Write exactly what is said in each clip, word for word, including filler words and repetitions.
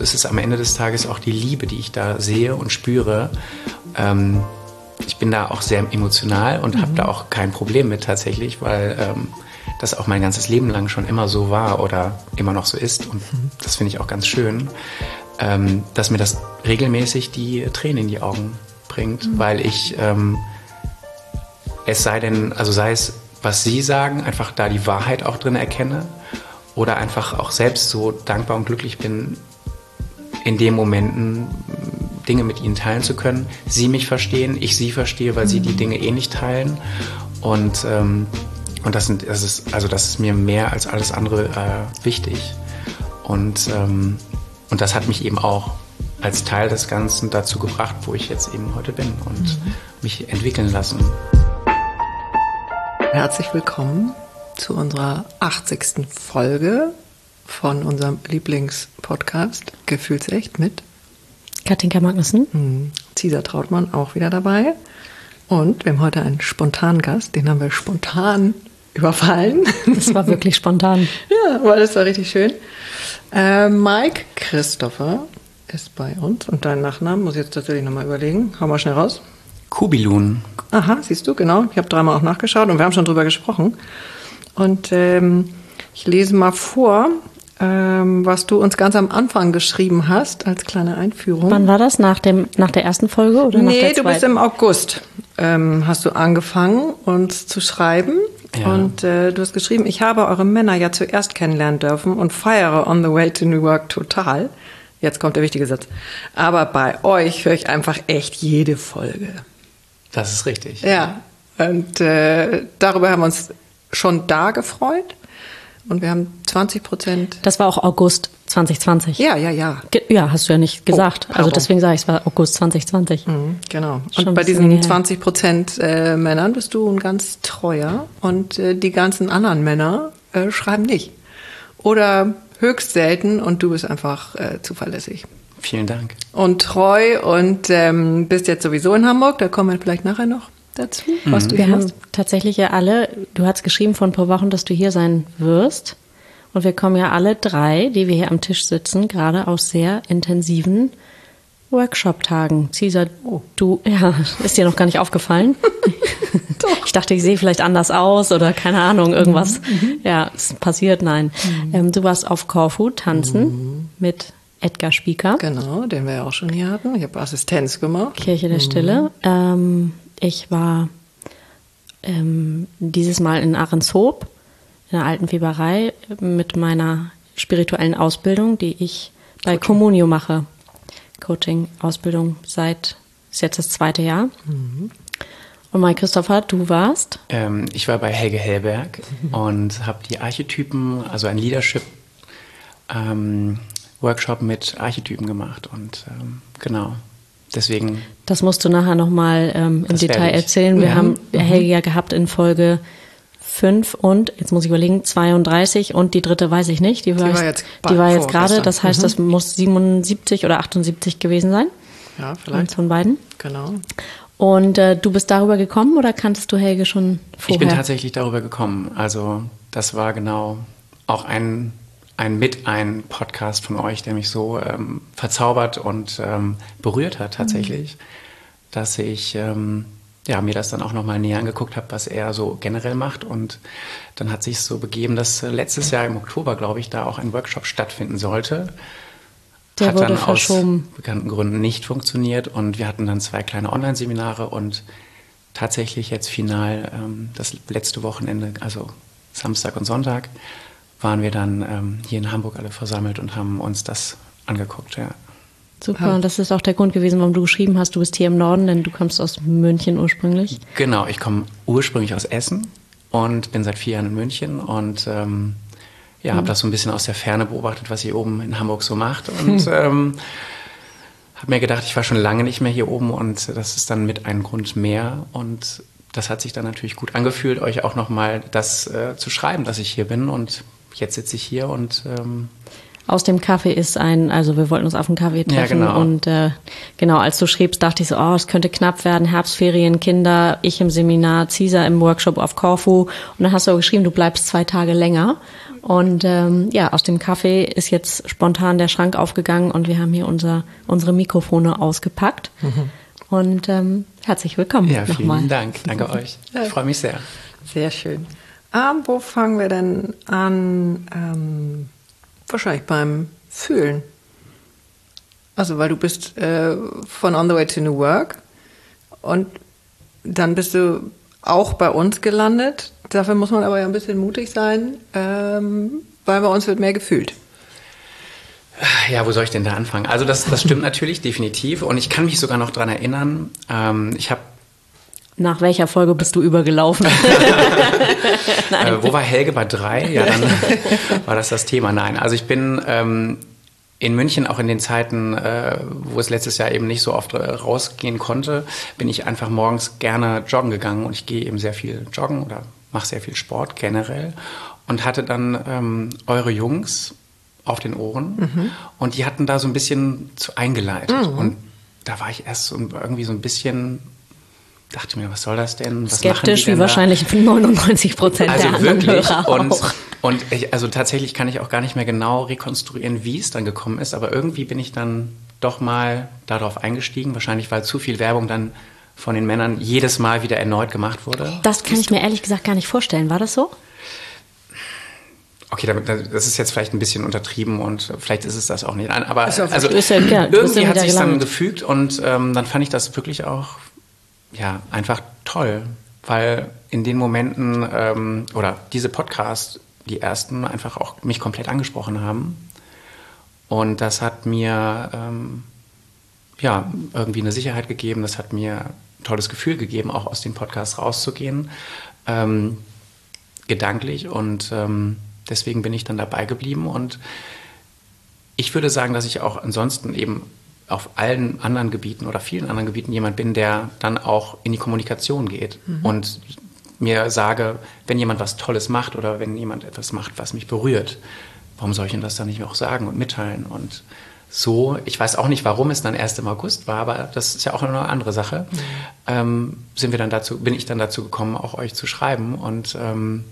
Es ist am Ende des Tages auch die Liebe, die ich da sehe und spüre. Ähm, ich bin da auch sehr emotional und mhm. habe da auch kein Problem mit tatsächlich, weil ähm, das auch mein ganzes Leben lang schon immer so war oder immer noch so ist. Und mhm. das finde ich auch ganz schön, ähm, dass mir das regelmäßig die Tränen in die Augen bringt, mhm. weil ich, ähm, es sei denn, also sei es, was Sie sagen, einfach da die Wahrheit auch drin erkenne oder einfach auch selbst so dankbar und glücklich bin, in den Momenten Dinge mit ihnen teilen zu können. Sie mich verstehen, ich sie verstehe, weil mhm. sie die Dinge eh nicht teilen. Und, ähm, und das, sind, das, ist, also das ist mir mehr als alles andere äh, wichtig. Und, ähm, und das hat mich eben auch als Teil des Ganzen dazu gebracht, wo ich jetzt eben heute bin und mhm. mich entwickeln lassen. Herzlich willkommen zu unserer achtzigsten Folge von unserem Lieblingspodcast Gefühlsecht mit Katinka Magnussen. Hm. Cesar Trautmann auch wieder dabei. Und wir haben heute einen spontanen Gast, den haben wir spontan überfallen. Das war wirklich spontan. Ja, aber das war richtig schön. Äh, Mike Christopher ist bei uns. Und deinen Nachnamen muss ich jetzt tatsächlich nochmal überlegen. Hau mal schnell raus. Kubilun. Aha, siehst du, genau. Ich habe dreimal auch nachgeschaut und wir haben schon drüber gesprochen. Und ähm, ich lese mal vor, ähm, was du uns ganz am Anfang geschrieben hast, als kleine Einführung. Wann war das? Nach, dem, nach der ersten Folge oder nach nee, der zweiten? Nee, du bist im August. Ähm, hast du angefangen, uns zu schreiben. Ja. Und äh, du hast geschrieben, ich habe eure Männer ja zuerst kennenlernen dürfen und feiere On the Way to New Work total. Jetzt kommt der wichtige Satz. Aber bei euch höre ich einfach echt jede Folge. Das ist richtig. Ja, und äh, darüber haben wir uns schon da gefreut. Und wir haben zwanzig Prozent. Das war auch August zwanzig zwanzig. Ja, ja, ja. Ge- ja, hast du ja nicht gesagt. Oh, also deswegen sage ich, es war August zwanzig zwanzig. Mhm, genau. Schon und bei diesen zwanzig Prozent äh, Männern bist du ein ganz treuer. Und äh, die ganzen anderen Männer äh, schreiben nicht. Oder höchst selten und du bist einfach äh, zuverlässig. Vielen Dank. Und treu und ähm, bist jetzt sowieso in Hamburg. Da kommen wir vielleicht nachher noch dazu, was mhm. du Wir hier haben hast. tatsächlich ja alle, du hast geschrieben vor ein paar Wochen, dass du hier sein wirst. Und wir kommen ja alle drei, die wir hier am Tisch sitzen, gerade aus sehr intensiven Workshop-Tagen. Cesar, oh. du, ja, ist dir noch gar nicht aufgefallen? Doch. Ich dachte, ich sehe vielleicht anders aus oder keine Ahnung, irgendwas. Mhm. Ja, es passiert, nein. Mhm. Ähm, du warst auf Korfu tanzen mhm. mit Edgar Spieker. Genau, den wir ja auch schon hier hatten. Ich habe Assistenz gemacht. Kirche der Stille. Mhm. Ähm, ich war ähm, dieses Mal in Ahrenshoop, in der alten Weberei, mit meiner spirituellen Ausbildung, die ich bei Coaching. Communio mache. Coaching-Ausbildung seit, ist jetzt das zweite Jahr. Mhm. Und Mike Christopher, du warst? Ähm, ich war bei Helge Hellberg mhm. und habe die Archetypen, also ein Leadership ähm, Workshop mit Archetypen gemacht und ähm, genau, deswegen... Das musst du nachher nochmal ähm, im Detail erzählen. Wir ja. haben mhm. Helge ja gehabt in Folge fünf und, jetzt muss ich überlegen, zweiunddreißig und die dritte weiß ich nicht. Die war, die war jetzt, die war jetzt gerade, das heißt, mhm. das muss siebenundsiebzig oder achtundsiebzig gewesen sein. Ja, vielleicht. Eins von beiden. Genau. Und äh, du bist darüber gekommen oder kanntest du Helge schon vorher? Ich bin tatsächlich darüber gekommen. Also das war genau auch ein... ein mit ein Podcast von euch, der mich so ähm, verzaubert und ähm, berührt hat tatsächlich, mhm. dass ich ähm, ja, mir das dann auch nochmal näher angeguckt habe, was er so generell macht. Und dann hat sich so begeben, dass letztes Jahr im Oktober, glaube ich, da auch ein Workshop stattfinden sollte. Der hat wurde dann verschoben. Aus bekannten Gründen nicht funktioniert. Und wir hatten dann zwei kleine Online-Seminare und tatsächlich jetzt final ähm, das letzte Wochenende, also Samstag und Sonntag, waren wir dann ähm, hier in Hamburg alle versammelt und haben uns das angeguckt, ja. Super, und das ist auch der Grund gewesen, warum du geschrieben hast, du bist hier im Norden, denn du kommst aus München ursprünglich. Genau, ich komme ursprünglich aus Essen und bin seit vier Jahren in München und ähm, ja, mhm. habe das so ein bisschen aus der Ferne beobachtet, was ihr oben in Hamburg so macht und mhm. ähm, habe mir gedacht, ich war schon lange nicht mehr hier oben und das ist dann mit einem Grund mehr und das hat sich dann natürlich gut angefühlt, euch auch nochmal das äh, zu schreiben, dass ich hier bin und jetzt sitze ich hier und... Ähm, aus dem Kaffee ist ein, also wir wollten uns auf einen Kaffee treffen. Ja, genau. Und äh, genau, als du schriebst, dachte ich so, oh, es könnte knapp werden, Herbstferien, Kinder, ich im Seminar, Cesar im Workshop auf Korfu. Und dann hast du auch geschrieben, du bleibst zwei Tage länger. Und ähm, ja, aus dem Kaffee ist jetzt spontan der Schrank aufgegangen und wir haben hier unser, unsere Mikrofone ausgepackt. Mhm. Und ähm, herzlich willkommen ja, vielen nochmal. Dank. Danke euch. Ich freue mich sehr. Sehr schön. Ähm, wo fangen wir denn an? Ähm, wahrscheinlich beim Fühlen. Also, weil du bist äh, von On the Way to New Work und dann bist du auch bei uns gelandet. Dafür muss man aber ja ein bisschen mutig sein, ähm, weil bei uns wird mehr gefühlt. Ja, wo soll ich denn da anfangen? Also das, das stimmt natürlich, definitiv. Und ich kann mich sogar noch dran erinnern. Ähm, ich habe Nach welcher Folge bist du übergelaufen? äh, wo war Helge bei drei? Ja, dann war das das Thema. Nein, also ich bin ähm, in München auch in den Zeiten, äh, wo es letztes Jahr eben nicht so oft rausgehen konnte, bin ich einfach morgens gerne joggen gegangen. Und ich gehe eben sehr viel joggen oder mache sehr viel Sport generell. Und hatte dann ähm, eure Jungs auf den Ohren. Mhm. Und die hatten da so ein bisschen zu eingeleitet. Mhm. Und da war ich erst so, irgendwie so ein bisschen... dachte mir, was soll das denn? Was skeptisch, wie wahrscheinlich neunundneunzig Prozent also der anderen wirklich. Hörer und, auch. Und ich, also tatsächlich kann ich auch gar nicht mehr genau rekonstruieren, wie es dann gekommen ist, aber irgendwie bin ich dann doch mal darauf eingestiegen, wahrscheinlich weil zu viel Werbung dann von den Männern jedes Mal wieder erneut gemacht wurde. Das kann ich mir ehrlich gesagt gar nicht vorstellen. War das so? Okay, das ist jetzt vielleicht ein bisschen untertrieben und vielleicht ist es das auch nicht. Aber also, also ja, ja, irgendwie hat sich dann gefügt und ähm, dann fand ich das wirklich auch ja, einfach toll, weil in den Momenten ähm, oder diese Podcasts, die ersten, einfach auch mich komplett angesprochen haben. Und das hat mir ähm, ja, irgendwie eine Sicherheit gegeben, das hat mir ein tolles Gefühl gegeben, auch aus den Podcasts rauszugehen, ähm, gedanklich. Und ähm, deswegen bin ich dann dabei geblieben. Und ich würde sagen, dass ich auch ansonsten eben auf allen anderen Gebieten oder vielen anderen Gebieten jemand bin, der dann auch in die Kommunikation geht mhm. und mir sage, wenn jemand was Tolles macht oder wenn jemand etwas macht, was mich berührt, warum soll ich ihm das dann nicht auch sagen und mitteilen? Und so, ich weiß auch nicht, warum es dann erst im August war, aber das ist ja auch eine andere Sache, mhm. ähm, sind wir dann dazu, bin ich dann dazu gekommen, auch euch zu schreiben und ähm,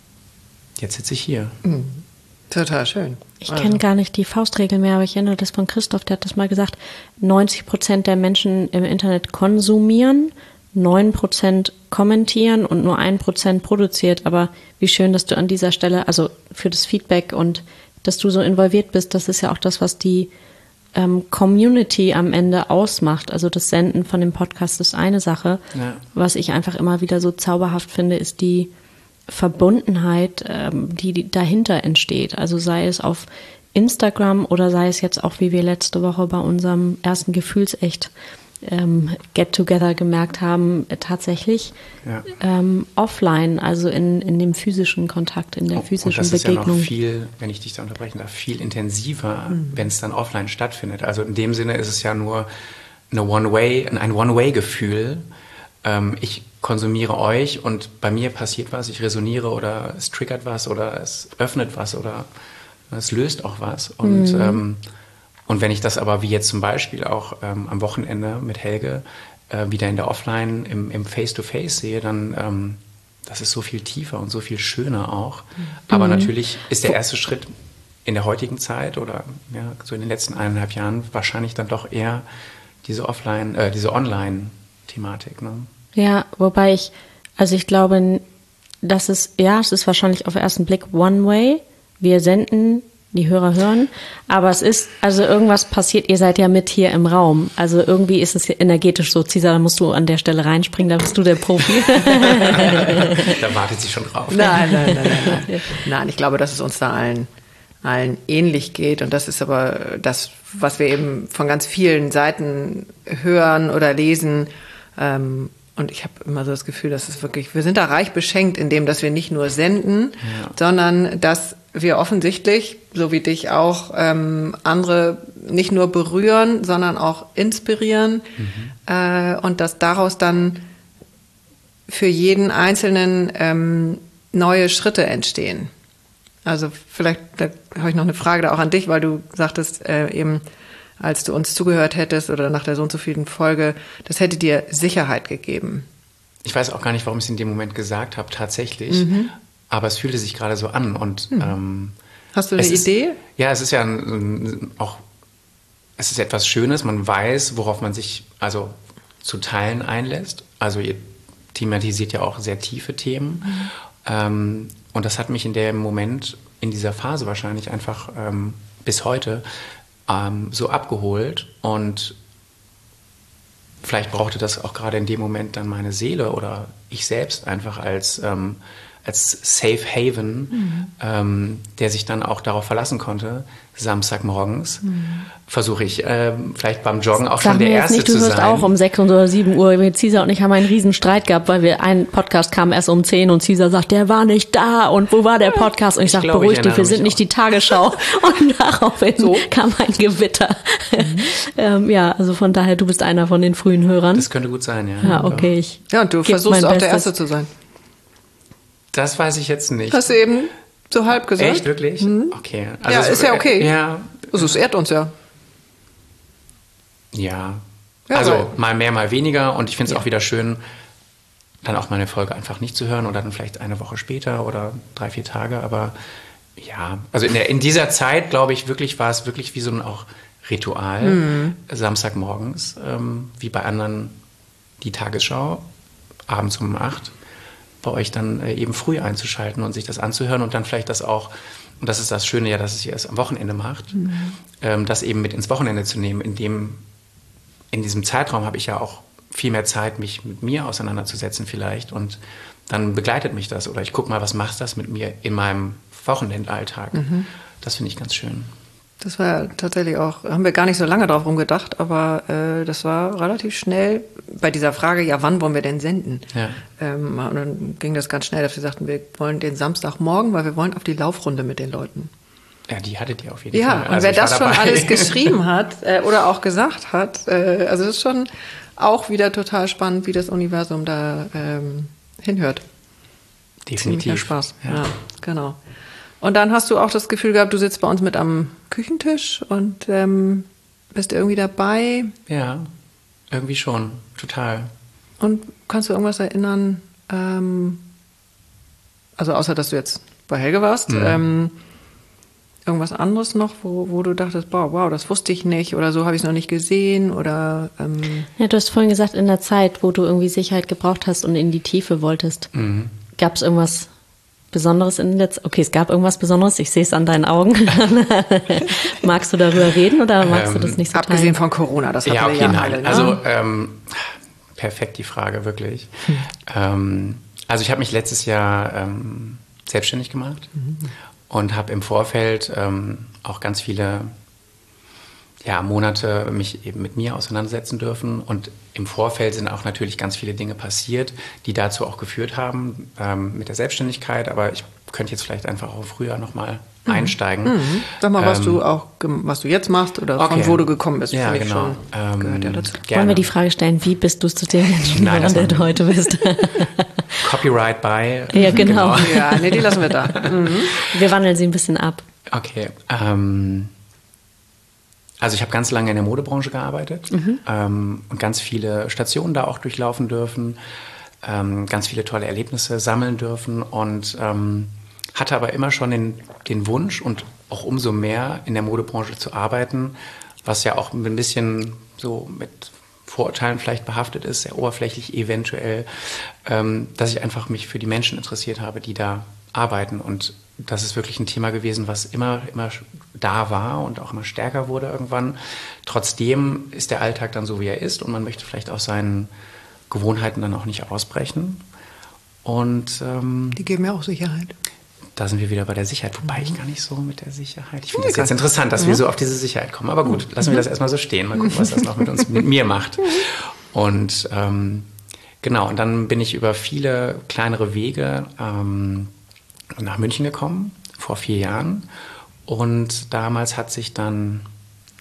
jetzt sitze ich hier. Mhm. Total schön. Ich also. kenne gar nicht die Faustregel mehr, aber ich erinnere das von Christoph, der hat das mal gesagt, neunzig Prozent der Menschen im Internet konsumieren, neun Prozent kommentieren und nur ein Prozent produziert. Aber wie schön, dass du an dieser Stelle, also für das Feedback und dass du so involviert bist, das ist ja auch das, was die ähm, Community am Ende ausmacht. Also das Senden von dem Podcast ist eine Sache. Ja. Was ich einfach immer wieder so zauberhaft finde, ist die Verbundenheit, ähm, die dahinter entsteht. Also sei es auf Instagram oder sei es jetzt auch, wie wir letzte Woche bei unserem ersten Gefühlsecht ähm, Get-Together gemerkt haben, äh, tatsächlich ja. ähm, offline, also in, in dem physischen Kontakt, in der oh, physischen und das Begegnung. Ist ja noch viel, wenn ich dich da unterbrechen darf, viel intensiver, mhm. wenn es dann offline stattfindet. Also in dem Sinne ist es ja nur eine One-Way, ein One-Way-Gefühl. Ähm, ich konsumiere euch und bei mir passiert was, ich resoniere oder es triggert was oder es öffnet was oder es löst auch was. Und, mhm. ähm, und wenn ich das aber wie jetzt zum Beispiel auch ähm, am Wochenende mit Helge äh, wieder in der Offline im, im Face-to-Face sehe, dann ähm, das ist so viel tiefer und so viel schöner auch. Mhm. Aber natürlich ist der erste Schritt in der heutigen Zeit oder ja, so in den letzten eineinhalb Jahren wahrscheinlich dann doch eher diese Offline, äh, diese Online-Thematik, ne? Ja, wobei ich, also ich glaube, das ist, ja, es ist wahrscheinlich auf den ersten Blick One Way. Wir senden, die Hörer hören, aber es ist, also irgendwas passiert, ihr seid ja mit hier im Raum. Also irgendwie ist es energetisch so. Cesar, da musst du an der Stelle reinspringen, da bist du der Profi. Da wartet sie schon drauf. Nein, nein, nein, nein, nein. Nein, ich glaube, dass es uns da allen, allen ähnlich geht und das ist aber das, was wir eben von ganz vielen Seiten hören oder lesen, ähm, und ich habe immer so das Gefühl, dass es wirklich, wir sind da reich beschenkt, indem, dass wir nicht nur senden, ja. sondern dass wir offensichtlich, so wie dich auch, ähm, andere nicht nur berühren, sondern auch inspirieren mhm. äh, und dass daraus dann für jeden Einzelnen ähm, neue Schritte entstehen. Also vielleicht, da habe ich noch eine Frage da auch an dich, weil du sagtest äh, eben, als du uns zugehört hättest oder nach der so und so vielen Folge, das hätte dir Sicherheit gegeben. Ich weiß auch gar nicht, warum ich es in dem Moment gesagt habe, tatsächlich. Mhm. Aber es fühlte sich gerade so an. Und, mhm. ähm, Hast du eine Idee? Ist, ja, es ist ja ein, ein, auch, es ist etwas Schönes. Man weiß, worauf man sich also zu teilen einlässt. Also ihr thematisiert ja auch sehr tiefe Themen. Mhm. Ähm, und das hat mich in dem Moment, in dieser Phase wahrscheinlich einfach ähm, bis heute ähm, so abgeholt. Und vielleicht brauchte das auch gerade in dem Moment dann meine Seele oder ich selbst einfach als, ähm, als Safe Haven, mhm. ähm, der sich dann auch darauf verlassen konnte. Samstagmorgens mhm. versuche ich äh, vielleicht beim Joggen auch Sag schon der mir Erste nicht, du zu wirst sein. Auch um sechs oder sieben Uhr. Wir, Cesar und ich haben einen riesen Streit gehabt, weil wir ein Podcast kam erst um zehn und Cesar sagt, der war nicht da und wo war der Podcast? Und ich, ich sage, beruhig dich, wir sind nicht die Tagesschau. Und daraufhin so. kam ein Gewitter. Mhm. ähm, ja, also von daher, du bist einer von den frühen Hörern. Das könnte gut sein, ja. Ja, okay. Ich ja, und du versuchst auch Bestes. der Erste zu sein. Das weiß ich jetzt nicht. Hast du eben so halb gesagt? Echt, wirklich? Mhm. Okay. Also ja, ist ja okay. Ja. Also es ehrt uns ja. Ja. ja also weil. mal mehr, mal weniger. Und ich finde es ja. auch wieder schön, dann auch mal eine Folge einfach nicht zu hören oder dann vielleicht eine Woche später oder drei, vier Tage. Aber ja, also in, der, in dieser Zeit, glaube ich, wirklich war es wirklich wie so ein auch Ritual. Mhm. Samstagmorgens, ähm, wie bei anderen die Tagesschau, abends um acht. Bei euch dann äh, eben früh einzuschalten und sich das anzuhören und dann vielleicht das auch, und das ist das Schöne ja, dass es ihr es am Wochenende macht, mhm. ähm, das eben mit ins Wochenende zu nehmen. In, dem, in diesem Zeitraum habe ich ja auch viel mehr Zeit, mich mit mir auseinanderzusetzen vielleicht und dann begleitet mich das oder ich gucke mal, was macht das mit mir in meinem Wochenendalltag. Mhm. Das finde ich ganz schön. Das war tatsächlich auch, haben wir gar nicht so lange drauf rumgedacht, aber äh, das war relativ schnell bei dieser Frage, ja, wann wollen wir denn senden? Ja. Ähm, und dann ging das ganz schnell, dass wir sagten, wir wollen den Samstagmorgen, weil wir wollen auf die Laufrunde mit den Leuten. Ja, die hattet ihr auf jeden ja, Fall. Ja, und also wer das schon alles geschrieben hat äh, oder auch gesagt hat, äh, also das ist schon auch wieder total spannend, wie das Universum da ähm, hinhört. Definitiv. Ziemlicher Spaß, ja. ja, genau. Und dann hast du auch das Gefühl gehabt, du sitzt bei uns mit am Küchentisch und ähm, bist irgendwie dabei. Ja, irgendwie schon, total. Und kannst du irgendwas erinnern, ähm, also außer, dass du jetzt bei Helge warst, mhm. ähm, irgendwas anderes noch, wo, wo du dachtest, boah, wow, das wusste ich nicht oder so habe ich es noch nicht gesehen oder... Ähm ja, du hast vorhin gesagt, in der Zeit, wo du irgendwie Sicherheit gebraucht hast und in die Tiefe wolltest, mhm. gab es irgendwas Besonderes in den letzten... Okay, es gab irgendwas Besonderes, ich sehe es an deinen Augen. Magst du darüber reden oder magst ähm, du das nicht so abgesehen teilen? von Corona, das hatten ja, okay, wir ja nein. alle. Ne? Also, ähm, perfekt die Frage, wirklich. Hm. Ähm, also ich habe mich letztes Jahr ähm, selbstständig gemacht mhm. und habe im Vorfeld ähm, auch ganz viele ja, Monate mich eben mit mir auseinandersetzen dürfen. Und im Vorfeld sind auch natürlich ganz viele Dinge passiert, die dazu auch geführt haben ähm, mit der Selbstständigkeit. Aber ich könnte jetzt vielleicht einfach auch früher nochmal mhm. einsteigen. Mhm. Sag mal, was ähm, du auch, was du jetzt machst oder okay. von wo du gekommen bist. Ja, ich genau. Schon, ähm, gehört ja dazu. Wollen wir die Frage stellen, wie bist du zu dem Menschen geworden, der du heute bist? Copyright by. Ja, genau. genau. Ja, nee, die lassen wir da. Mhm. Wir wandeln sie ein bisschen ab. Okay, ähm... Also ich habe ganz lange in der Modebranche gearbeitet mhm. ähm, und ganz viele Stationen da auch durchlaufen dürfen, ähm, ganz viele tolle Erlebnisse sammeln dürfen und ähm, hatte aber immer schon den, den Wunsch und auch umso mehr in der Modebranche zu arbeiten, was ja auch ein bisschen so mit Vorurteilen vielleicht behaftet ist, sehr oberflächlich eventuell, ähm, dass ich einfach mich für die Menschen interessiert habe, die da arbeiten und das ist wirklich ein Thema gewesen, was immer, immer da war und auch immer stärker wurde irgendwann. Trotzdem ist der Alltag dann so, wie er ist und man möchte vielleicht aus seinen Gewohnheiten dann auch nicht ausbrechen. Und ähm, die geben ja auch Sicherheit. Da sind wir wieder bei der Sicherheit, wobei mhm. ich gar nicht so mit der Sicherheit. Ich finde das jetzt interessant, dass ja. wir so auf diese Sicherheit kommen. Aber gut, lassen wir das erstmal so stehen. Mal gucken, was das noch mit uns, mit mir macht. Und ähm, genau, und dann bin ich über viele kleinere Wege ähm, nach München gekommen, vor vier Jahren. Und damals hat sich dann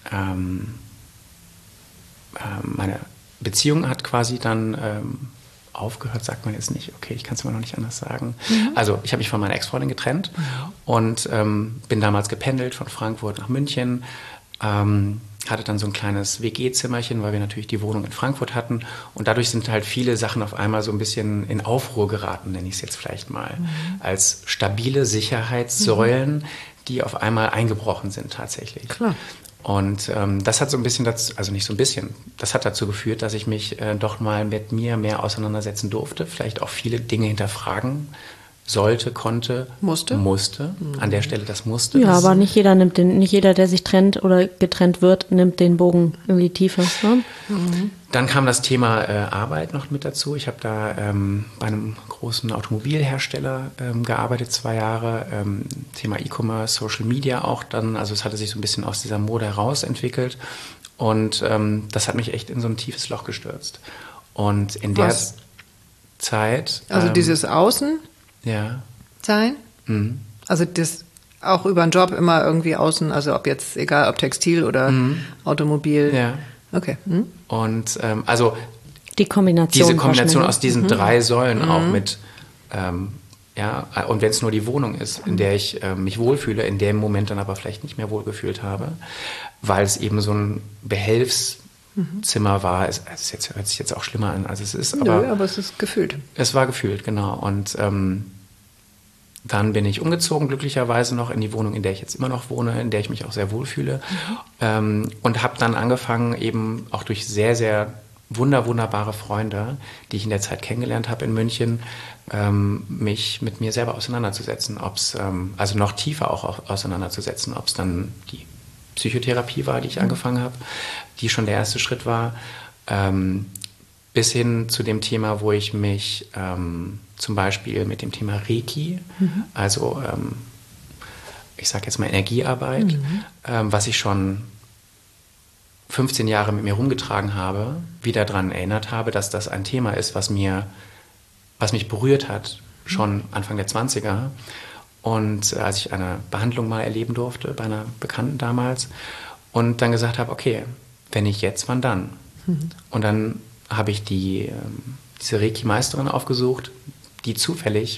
ähm, äh, meine Beziehung hat quasi dann ähm, aufgehört, sagt man jetzt nicht. Okay, ich kann es immer noch nicht anders sagen. Mhm. Also ich habe mich von meiner Ex-Freundin getrennt mhm. und ähm, bin damals gependelt von Frankfurt nach München. Ähm, hatte dann so ein kleines W G-Zimmerchen, weil wir natürlich die Wohnung in Frankfurt hatten. Und dadurch sind halt viele Sachen auf einmal so ein bisschen in Aufruhr geraten, nenne ich es jetzt vielleicht mal. Mhm. Als stabile Sicherheitssäulen, mhm. die auf einmal eingebrochen sind tatsächlich. Klar. Und ähm, das hat so ein bisschen dazu, also nicht so ein bisschen, das hat dazu geführt, dass ich mich äh, doch mal mit mir mehr auseinandersetzen durfte, vielleicht auch viele Dinge hinterfragen sollte, konnte, musste, musste. Mhm. An der Stelle das musste. Ja, das aber nicht jeder nimmt den, nicht jeder, der sich trennt oder getrennt wird, nimmt den Bogen in die Tiefe. Ne? Mhm. Dann kam das Thema äh, Arbeit noch mit dazu. Ich habe da ähm, bei einem großen Automobilhersteller ähm, gearbeitet, zwei Jahre. Ähm, Thema E-Commerce, Social Media auch dann. Also es hatte sich so ein bisschen aus dieser Mode heraus entwickelt. Und ähm, das hat mich echt in so ein tiefes Loch gestürzt. Und in Was? der Zeit... Also ähm, dieses Außen... Ja. sein. Mhm. Also das auch über einen Job immer irgendwie außen, also ob jetzt, egal ob Textil oder mhm. Automobil. Ja. Okay. Mhm. Und ähm, also die Kombination. Diese Kombination aus diesen mhm. drei Säulen mhm. auch mit, ähm, ja, und wenn es nur die Wohnung ist, in der ich äh, mich wohlfühle, in dem Moment dann aber vielleicht nicht mehr wohlgefühlt habe, weil es eben so ein Behelfszimmer war. Es, es jetzt, hört sich jetzt auch schlimmer an, als es ist. Aber, Nö, aber es ist gefühlt. Es war gefühlt, genau. Und ähm, dann bin ich umgezogen, glücklicherweise noch in die Wohnung, in der ich jetzt immer noch wohne, in der ich mich auch sehr wohlfühle. Mhm. Ähm, und habe dann angefangen, eben auch durch sehr, sehr wunder, wunderbare Freunde, die ich in der Zeit kennengelernt habe in München, ähm, mich mit mir selber auseinanderzusetzen. Ob's, ähm, also noch tiefer auch auseinanderzusetzen, ob es dann die Psychotherapie war, die ich mhm. angefangen habe, die schon der erste Schritt war, ähm, bis hin zu dem Thema, wo ich mich ähm, zum Beispiel mit dem Thema Reiki, mhm. also ähm, ich sage jetzt mal Energiearbeit, mhm. ähm, was ich schon fünfzehn Jahre mit mir rumgetragen habe, wieder daran erinnert habe, dass das ein Thema ist, was mir, was mich berührt hat, schon Anfang der zwanziger. Und äh, als ich eine Behandlung mal erleben durfte, bei einer Bekannten damals, und dann gesagt habe, okay, wenn nicht jetzt, wann dann? Mhm. Und dann habe ich die, ähm, diese Reiki-Meisterin aufgesucht, die zufällig,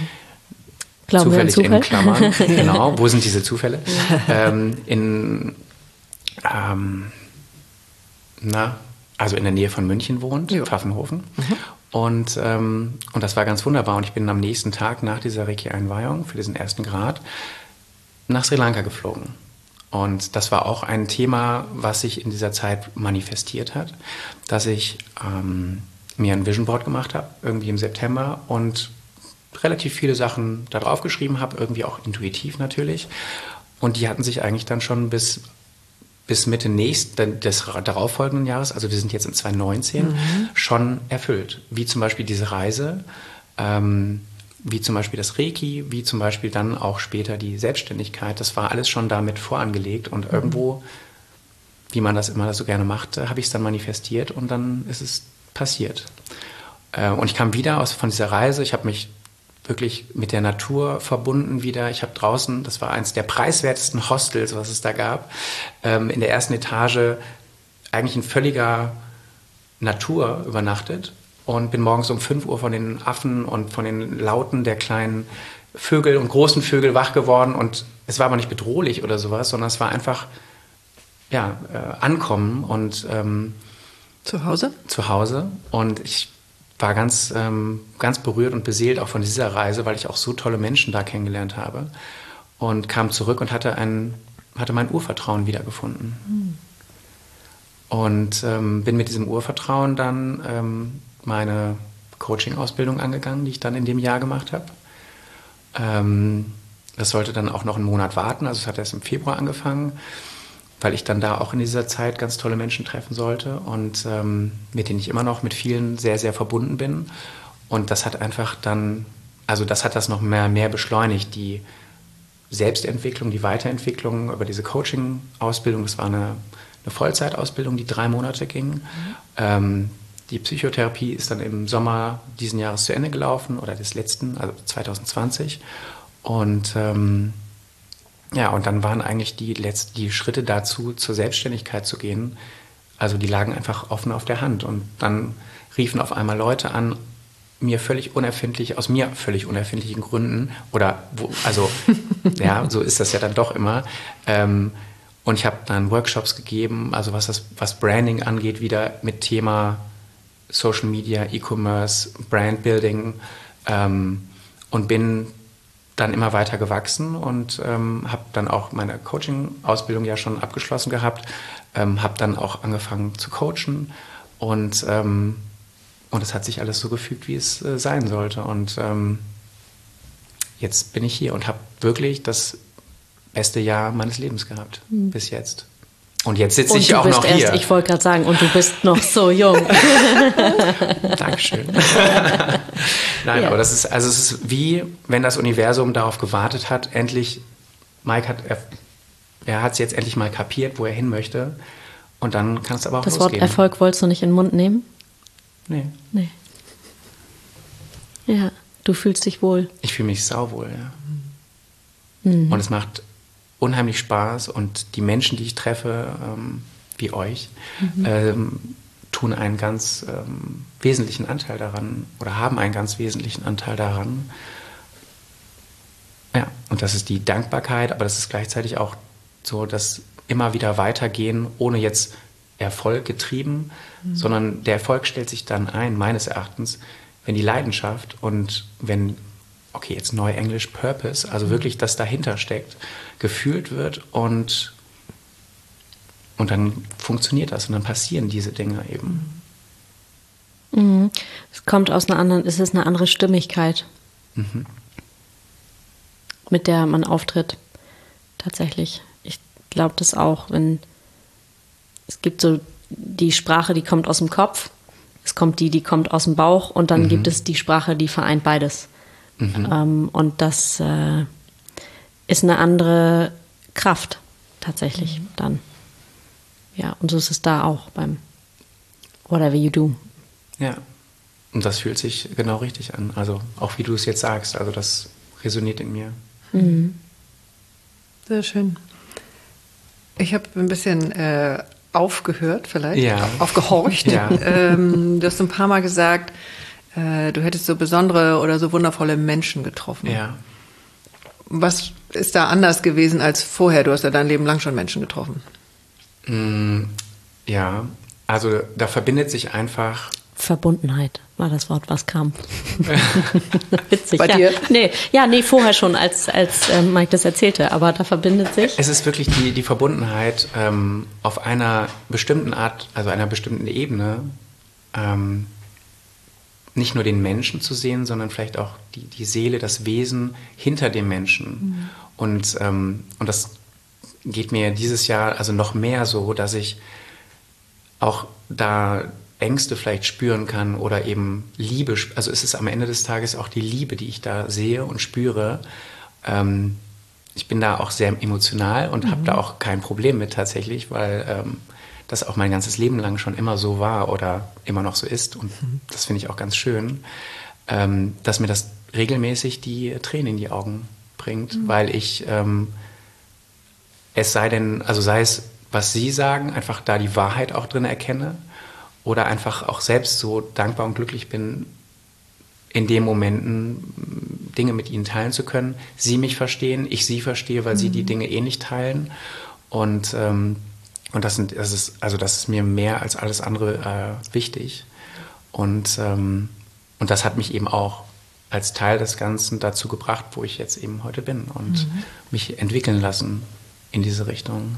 Glauben zufällig wir in, in Klammern, genau, wo sind diese Zufälle? ähm, in, ähm, na, also in der Nähe von München wohnt, jo. Pfaffenhofen. Mhm. Und, ähm, und das war ganz wunderbar. Und ich bin am nächsten Tag nach dieser Reiki-Einweihung für diesen ersten Grad nach Sri Lanka geflogen. Und das war auch ein Thema, was sich in dieser Zeit manifestiert hat, dass ich ähm, mir ein Vision Board gemacht habe, irgendwie im September, und relativ viele Sachen da drauf geschrieben habe, irgendwie auch intuitiv natürlich. Und die hatten sich eigentlich dann schon bis, bis Mitte nächsten, des darauffolgenden Jahres, also wir sind jetzt in zwanzig neunzehn, mhm. schon erfüllt. Wie zum Beispiel diese Reise, ähm, wie zum Beispiel das Reiki, wie zum Beispiel dann auch später die Selbstständigkeit. Das war alles schon damit vorangelegt und mhm. irgendwo, wie man das immer so gerne macht, habe ich es dann manifestiert und dann ist es passiert. Äh, und ich kam wieder aus, von dieser Reise, ich habe mich wirklich mit der Natur verbunden wieder. Ich habe draußen, das war eins der preiswertesten Hostels, was es da gab, ähm, in der ersten Etage eigentlich in völliger Natur übernachtet. Und bin morgens um fünf Uhr von den Affen und von den Lauten der kleinen Vögel und großen Vögel wach geworden. Und es war aber nicht bedrohlich oder sowas, sondern es war einfach ja, äh, Ankommen und ähm, zu Hause? Zu Hause. Und ich war ganz, ähm, ganz berührt und beseelt auch von dieser Reise, weil ich auch so tolle Menschen da kennengelernt habe. Und kam zurück und hatte, ein, hatte mein Urvertrauen wiedergefunden. Mhm. Und ähm, bin mit diesem Urvertrauen dann ähm, meine Coaching-Ausbildung angegangen, die ich dann in dem Jahr gemacht habe. Ähm, das sollte dann auch noch einen Monat warten, also es hat erst im Februar angefangen, weil ich dann da auch in dieser Zeit ganz tolle Menschen treffen sollte und ähm, mit denen ich immer noch mit vielen sehr, sehr verbunden bin. Und das hat einfach dann, also das hat das noch mehr, mehr beschleunigt, die Selbstentwicklung, die Weiterentwicklung über diese Coaching-Ausbildung. Das war eine, eine Vollzeitausbildung, die drei Monate ging. Mhm. Ähm, Die Psychotherapie ist dann im Sommer diesen Jahres zu Ende gelaufen oder des letzten, also zwanzig zwanzig. Und ähm, ja, und dann waren eigentlich die letzten, die Schritte dazu, zur Selbstständigkeit zu gehen. Also die lagen einfach offen auf der Hand. Und dann riefen auf einmal Leute an mir völlig unerfindlich, aus mir völlig unerfindlichen Gründen, oder wo, also ja, so ist das ja dann doch immer. Ähm, und ich habe dann Workshops gegeben, also was das, was Branding angeht, wieder mit Thema Social Media, E-Commerce, Brand Building, ähm, und bin dann immer weiter gewachsen und ähm, habe dann auch meine Coaching-Ausbildung ja schon abgeschlossen gehabt, ähm, habe dann auch angefangen zu coachen und ähm, und es hat sich alles so gefügt, wie es äh, sein sollte. Und ähm, jetzt bin ich hier und habe wirklich das beste Jahr meines Lebens gehabt, mhm. bis jetzt. Und jetzt sitze ich auch noch erst, hier. Ich wollte gerade sagen, und du bist noch so jung. Dankeschön. Nein, ja. aber das ist, also es ist wie, wenn das Universum darauf gewartet hat, endlich, Mike hat, er, er hat es jetzt endlich mal kapiert, wo er hin möchte. Und dann kann es aber auch das losgehen. Das Wort Erfolg wolltest du nicht in den Mund nehmen? Nee. Nee. Ja, du fühlst dich wohl. Ich fühle mich sauwohl, ja. Mhm. Und es macht unheimlich Spaß und die Menschen, die ich treffe, ähm, wie euch, mhm. ähm, tun einen ganz ähm, wesentlichen Anteil daran oder haben einen ganz wesentlichen Anteil daran. Ja, und das ist die Dankbarkeit, aber das ist gleichzeitig auch so das immer wieder weitergehen, ohne jetzt Erfolg getrieben, mhm. sondern der Erfolg stellt sich dann ein, meines Erachtens, wenn die Leidenschaft und wenn, okay, jetzt Neuenglisch Purpose, also wirklich das dahinter steckt, gefühlt wird und, und dann funktioniert das und dann passieren diese Dinge eben. Mhm. Es kommt aus einer anderen, es ist eine andere Stimmigkeit, mhm. mit der man auftritt, tatsächlich. Ich glaube das auch, wenn es gibt so die Sprache, die kommt aus dem Kopf, es kommt die, die kommt aus dem Bauch und dann mhm. gibt es die Sprache, die vereint beides. Mhm. Ähm, und das äh, ist eine andere Kraft tatsächlich mhm. dann. Ja, und so ist es da auch beim Whatever You Do. Ja, und das fühlt sich genau richtig an. Also auch wie du es jetzt sagst, also das resoniert in mir. Mhm. Sehr schön. Ich habe ein bisschen äh, aufgehört vielleicht, ja. aufgehorcht. Ja. Ähm, du hast ein paar Mal gesagt, äh, du hättest so besondere oder so wundervolle Menschen getroffen. Ja. Was ist da anders gewesen als vorher? Du hast ja dein Leben lang schon Menschen getroffen. Mm, ja, also da verbindet sich einfach... Verbundenheit war das Wort, was kam. Witzig. Bei ja. dir? Nee, ja, nee, vorher schon, als, als äh, Mike das erzählte, aber da verbindet sich. Es ist wirklich die, die Verbundenheit ähm, auf einer bestimmten Art, also einer bestimmten Ebene, ähm, nicht nur den Menschen zu sehen, sondern vielleicht auch die, die Seele, das Wesen hinter dem Menschen. Mhm. Und, ähm, und das geht mir dieses Jahr also noch mehr so, dass ich auch da Ängste vielleicht spüren kann oder eben Liebe. Also es ist am Ende des Tages auch die Liebe, die ich da sehe und spüre. Ähm, ich bin da auch sehr emotional und mhm. habe da auch kein Problem mit tatsächlich, weil ähm, das auch mein ganzes Leben lang schon immer so war oder immer noch so ist. Und mhm. das finde ich auch ganz schön, ähm, dass mir das regelmäßig die Tränen in die Augen bringt, mhm. weil ich ähm, es sei denn, also sei es, was Sie sagen, einfach da die Wahrheit auch drin erkenne oder einfach auch selbst so dankbar und glücklich bin, in den Momenten Dinge mit Ihnen teilen zu können. Sie mich verstehen, ich Sie verstehe, weil mhm. Sie die Dinge ähnlich teilen. Und, ähm, und das, sind, das, ist, also das ist mir mehr als alles andere äh, wichtig. Und, ähm, und das hat mich eben auch als Teil des Ganzen dazu gebracht, wo ich jetzt eben heute bin und mhm. mich entwickeln lassen in diese Richtung.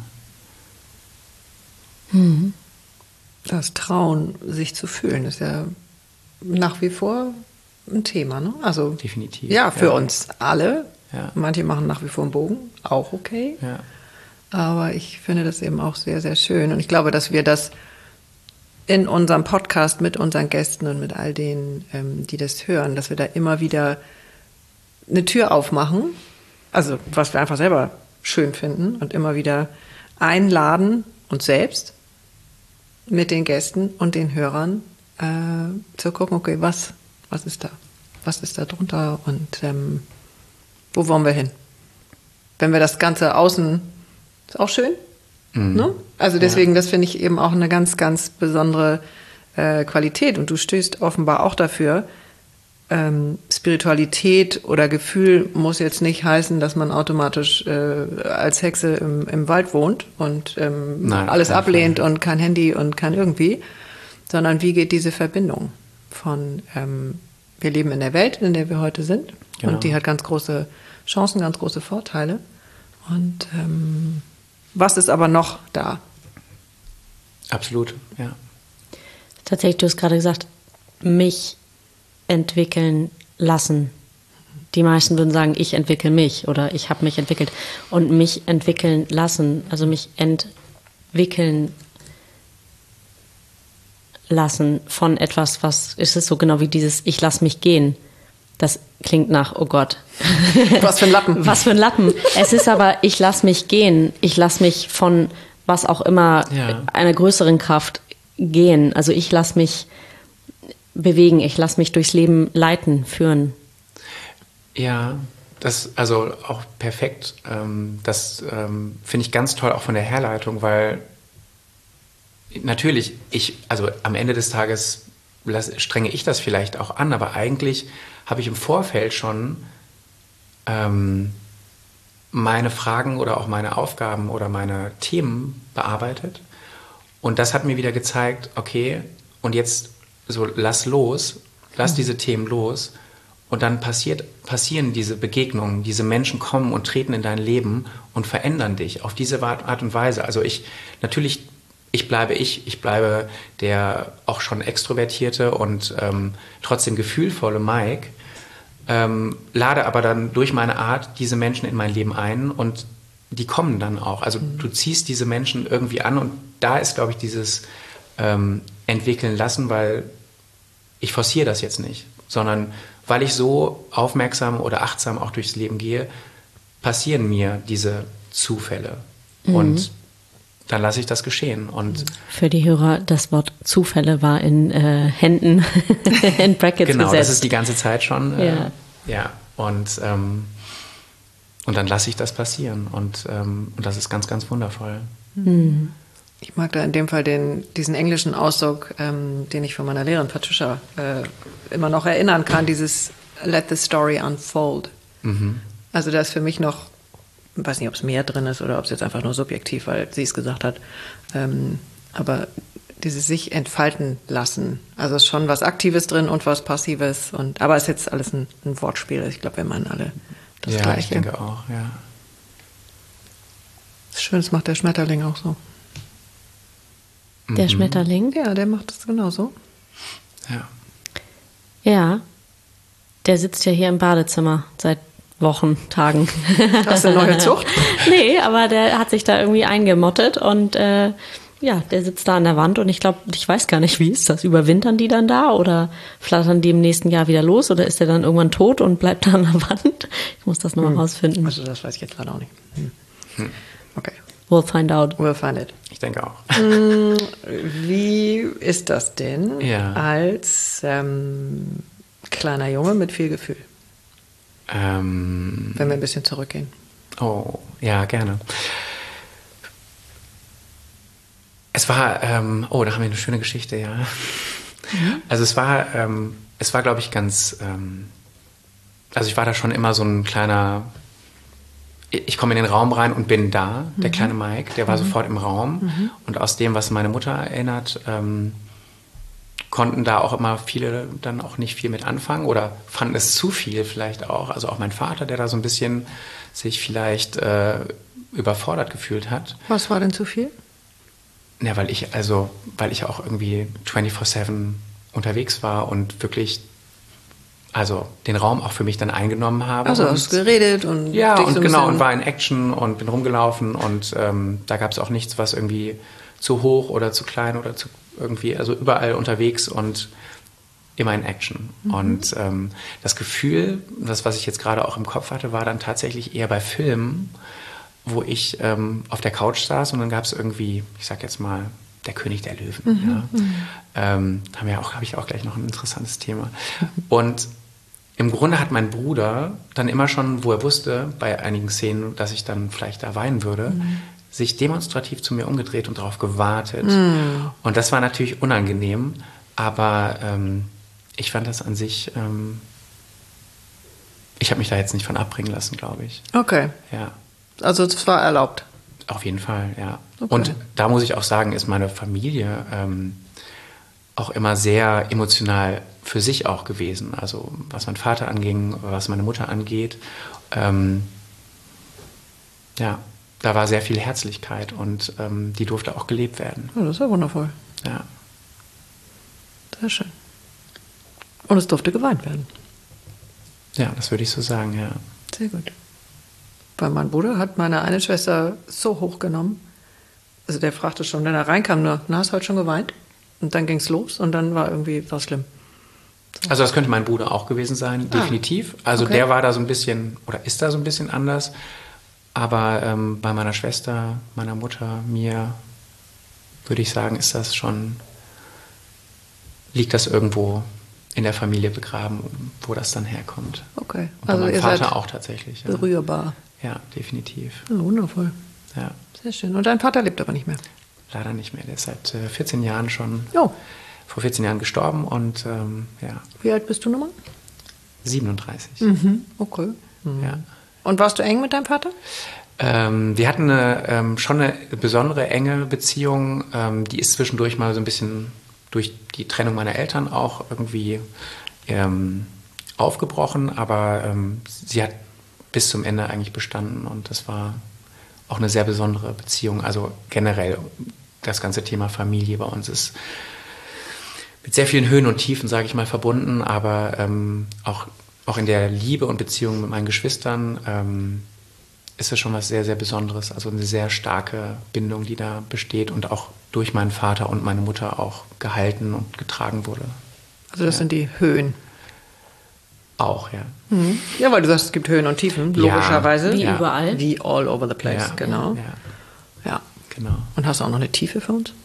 Mhm. Das Trauen, sich zu fühlen, ist ja nach wie vor ein Thema, ne? Also definitiv. Ja, für ja. uns alle. Ja. Manche machen nach wie vor einen Bogen, auch okay. Ja. Aber ich finde das eben auch sehr, sehr schön. Und ich glaube, dass wir das in unserem Podcast mit unseren Gästen und mit all denen, ähm, die das hören, dass wir da immer wieder eine Tür aufmachen. Also was wir einfach selber schön finden und immer wieder einladen, uns selbst mit den Gästen und den Hörern äh, zu gucken, okay, was, was ist da? Was ist da drunter und ähm, wo wollen wir hin? Wenn wir das Ganze außen, ist auch schön. Mhm. Ne? Also deswegen, ja. das finde ich eben auch eine ganz, ganz besondere äh, Qualität. Und du stößt offenbar auch dafür, ähm, Spiritualität oder Gefühl muss jetzt nicht heißen, dass man automatisch äh, als Hexe im, im Wald wohnt und ähm, Nein, alles ablehnt Fall. und kein Handy und kein irgendwie, sondern wie geht diese Verbindung von, ähm, wir leben in der Welt, in der wir heute sind, genau. Und die hat ganz große Chancen, ganz große Vorteile. Und ähm, was ist aber noch da? Absolut, ja. Tatsächlich, du hast gerade gesagt, mich entwickeln lassen. Die meisten würden sagen, ich entwickle mich oder ich habe mich entwickelt. Und mich entwickeln lassen, also mich entwickeln lassen von etwas, was ist es so genau wie dieses ich lasse mich gehen. Das klingt nach, oh Gott. Was für ein Lappen. Was für ein Lappen. Es ist aber, ich lasse mich gehen. Ich lasse mich von was auch immer, ja. einer größeren Kraft gehen. Also ich lasse mich bewegen. Ich lasse mich durchs Leben leiten, führen. Ja, das also auch perfekt. Das finde ich ganz toll, auch von der Herleitung, weil natürlich, ich, also am Ende des Tages strenge ich das vielleicht auch an, aber eigentlich habe ich im Vorfeld schon ähm, meine Fragen oder auch meine Aufgaben oder meine Themen bearbeitet. Und das hat mir wieder gezeigt, okay, und jetzt so lass los, lass mhm. diese Themen los. Und dann passiert, passieren diese Begegnungen, diese Menschen kommen und treten in dein Leben und verändern dich auf diese Art und Weise. Also ich, natürlich, ich bleibe ich, ich bleibe der auch schon extrovertierte und ähm, trotzdem gefühlvolle Mike, ähm, lade aber dann durch meine Art diese Menschen in mein Leben ein und die kommen dann auch. Also mhm. du ziehst diese Menschen irgendwie an und da ist, glaube ich, dieses ähm, Entwickeln lassen, weil ich forciere das jetzt nicht, sondern weil ich so aufmerksam oder achtsam auch durchs Leben gehe, passieren mir diese Zufälle. Mhm. Und dann lasse ich das geschehen. Und für die Hörer, das Wort Zufälle war in äh, Händen, in Brackets genau, gesetzt. das ist die ganze Zeit schon. Äh, ja. ja. Und, ähm, und dann lasse ich das passieren. Und, ähm, und das ist ganz, ganz wundervoll. Mhm. Ich mag da in dem Fall den, diesen englischen Ausdruck, ähm, den ich von meiner Lehrerin Patricia äh, immer noch erinnern kann, dieses Let the story unfold. Mhm. Also da ist für mich noch, ich weiß nicht, ob es mehr drin ist oder ob es jetzt einfach nur subjektiv, weil sie es gesagt hat, ähm, aber dieses sich entfalten lassen, also ist schon was Aktives drin und was Passives, und aber ist jetzt alles ein, ein Wortspiel, ich glaube, wir meinen alle das ja, Gleiche. Ich denke auch, ja. Das ist schön, das macht der Schmetterling auch so. Der Schmetterling? Ja, der macht das genauso. Ja. Ja, der sitzt ja hier im Badezimmer seit Wochen, Tagen. Hast du eine neue Zucht? Nee, aber der hat sich da irgendwie eingemottet und äh, ja, der sitzt da an der Wand und ich glaube, ich weiß gar nicht, wie ist das? Überwintern die dann da oder flattern die im nächsten Jahr wieder los oder ist der dann irgendwann tot und bleibt da an der Wand? Ich muss das nochmal hm. rausfinden. Also das weiß ich jetzt gerade auch nicht. Hm. Hm. Okay. We'll find out. We'll find it. Ich denke auch. Wie ist das denn ja. als ähm, kleiner Junge mit viel Gefühl? Ähm, Wenn wir ein bisschen zurückgehen. Oh, ja, gerne. Es war, ähm, oh, da haben wir eine schöne Geschichte, ja. Mhm. Also es war, ähm, es war, glaube ich, ganz, ähm, also ich war da schon immer so ein kleiner, ich komme in den Raum rein und bin da, der mhm. kleine Mike, der war mhm. sofort im Raum. Mhm. Und aus dem, was meine Mutter erinnert, ähm, konnten da auch immer viele dann auch nicht viel mit anfangen oder fanden es zu viel vielleicht auch. Also auch mein Vater, der da so ein bisschen sich vielleicht äh, überfordert gefühlt hat. Was war denn zu viel? Ja, weil ich also, weil ich auch irgendwie vierundzwanzig sieben unterwegs war und wirklich also den Raum auch für mich dann eingenommen habe. Also hast geredet und ja und so genau und war in Action und bin rumgelaufen und ähm, da gab es auch nichts, was irgendwie zu hoch oder zu klein oder zu irgendwie, also überall unterwegs und immer in Action. Mhm. Und ähm, das Gefühl, das, was ich jetzt gerade auch im Kopf hatte, war dann tatsächlich eher bei Filmen, wo ich ähm, auf der Couch saß und dann gab es irgendwie, ich sag jetzt mal, der König der Löwen. Mhm. Ja. Mhm. Ähm, haben wir auch, habe ich auch gleich noch ein interessantes Thema. Und im Grunde hat mein Bruder dann immer schon, wo er wusste, bei einigen Szenen, dass ich dann vielleicht da weinen würde, mhm. sich demonstrativ zu mir umgedreht und darauf gewartet. Mm. Und das war natürlich unangenehm, aber ähm, ich fand das an sich ähm, ich habe mich da jetzt nicht von abbringen lassen, glaube ich. Okay. Ja. Also es war erlaubt? Auf jeden Fall, ja. Okay. Und da muss ich auch sagen, ist meine Familie ähm, auch immer sehr emotional für sich auch gewesen. Also was mein Vater anging, was meine Mutter angeht. Ähm, ja, da war sehr viel Herzlichkeit und ähm, die durfte auch gelebt werden. Ja, das ist ja wundervoll. Ja. Sehr schön. Und es durfte geweint werden. Ja, das würde ich so sagen, ja. Sehr gut. Weil mein Bruder hat meine eine Schwester so hochgenommen. Also der fragte schon, wenn er reinkam, nur, na, hast du heute schon geweint? Und dann ging es los und dann war irgendwie was schlimm. So. Also das könnte mein Bruder auch gewesen sein, ah, definitiv. Also okay. der war da so ein bisschen, oder ist da so ein bisschen anders. Aber ähm, bei meiner Schwester, meiner Mutter, mir, würde ich sagen, ist das schon, liegt das irgendwo in der Familie begraben, wo das dann herkommt. Okay. Und also bei meinem Vater auch tatsächlich. Ja. Berührbar. Ja, definitiv. Ja, wundervoll. Ja. Sehr schön. Und dein Vater lebt aber nicht mehr? Leider nicht mehr. Der ist seit äh, vierzehn Jahren schon, jo. vor vierzehn Jahren gestorben und ähm, ja. Wie alt bist du nochmal? siebenunddreißig. Mhm. Okay. Mhm. Ja. Und warst du eng mit deinem Vater? Ähm, wir hatten eine, ähm, schon eine besondere enge Beziehung. Ähm, die ist zwischendurch mal so ein bisschen durch die Trennung meiner Eltern auch irgendwie ähm, aufgebrochen, aber ähm, sie hat bis zum Ende eigentlich bestanden und das war auch eine sehr besondere Beziehung. Also generell das ganze Thema Familie bei uns ist mit sehr vielen Höhen und Tiefen, sage ich mal, verbunden, aber ähm, auch, auch in der Liebe und Beziehung mit meinen Geschwistern ähm, ist es schon was sehr, sehr Besonderes. Also eine sehr starke Bindung, die da besteht und auch durch meinen Vater und meine Mutter auch gehalten und getragen wurde. Also das ja. sind die Höhen. Auch, ja. Mhm. Ja, weil du sagst, es gibt Höhen und Tiefen, logischerweise. Wie ja. überall. Wie all over the place, Ja. genau. Ja. Ja. Genau. Und hast du auch noch eine Tiefe für uns?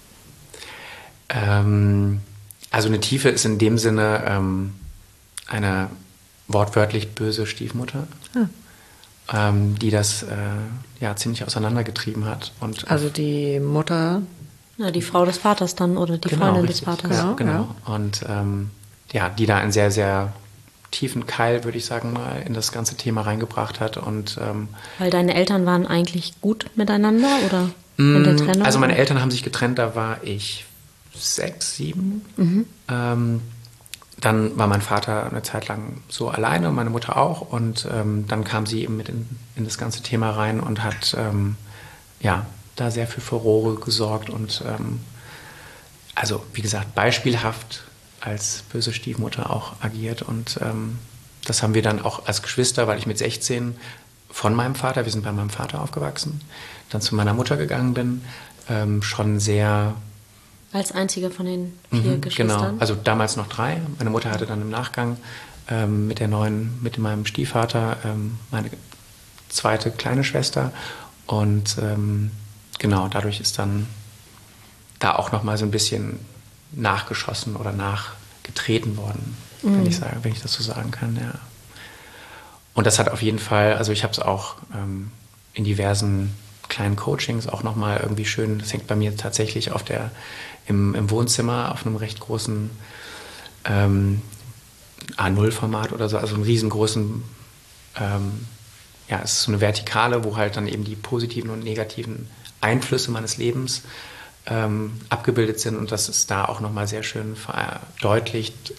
Ähm, also eine Tiefe ist in dem Sinne ähm, eine wortwörtlich böse Stiefmutter, ah. ähm, die das äh, ja ziemlich auseinandergetrieben hat. Und also die Mutter... Ja, die Frau des Vaters dann oder die genau, Freundin richtig. des Vaters. Ja, Ja, genau. Ja. Und ähm, ja, die da einen sehr, sehr tiefen Keil, würde ich sagen mal, in das ganze Thema reingebracht hat. Und, ähm, weil deine Eltern waren eigentlich gut miteinander oder in der Trennung? Also meine Eltern haben sich getrennt, da war ich sechs, sieben. Mhm. Ähm, dann war mein Vater eine Zeit lang so alleine und meine Mutter auch. Und ähm, dann kam sie eben mit in, in das ganze Thema rein und hat ähm, ja, da sehr für Furore gesorgt. Und ähm, also, wie gesagt, beispielhaft als böse Stiefmutter auch agiert. Und ähm, das haben wir dann auch als Geschwister, weil ich mit sechzehn von meinem Vater, wir sind bei meinem Vater aufgewachsen, dann zu meiner Mutter gegangen bin, ähm, schon sehr... Als einziger von den vier mhm, Geschwistern? Genau, also damals noch drei. Meine Mutter hatte dann im Nachgang ähm, mit der neuen, mit meinem Stiefvater ähm, meine zweite kleine Schwester. Und ähm, genau, dadurch ist dann da auch noch mal so ein bisschen nachgeschossen oder nachgetreten worden, mhm. wenn ich sage, wenn ich das so sagen kann, ja. Und das hat auf jeden Fall, also ich habe es auch ähm, in diversen kleinen Coachings auch noch mal irgendwie schön, das hängt bei mir tatsächlich auf der, im, im Wohnzimmer auf einem recht großen ähm, A null Format oder so, also einem riesengroßen, ähm, ja, es ist so eine Vertikale, wo halt dann eben die positiven und negativen Einflüsse meines Lebens ähm, abgebildet sind und das ist da auch nochmal sehr schön verdeutlicht.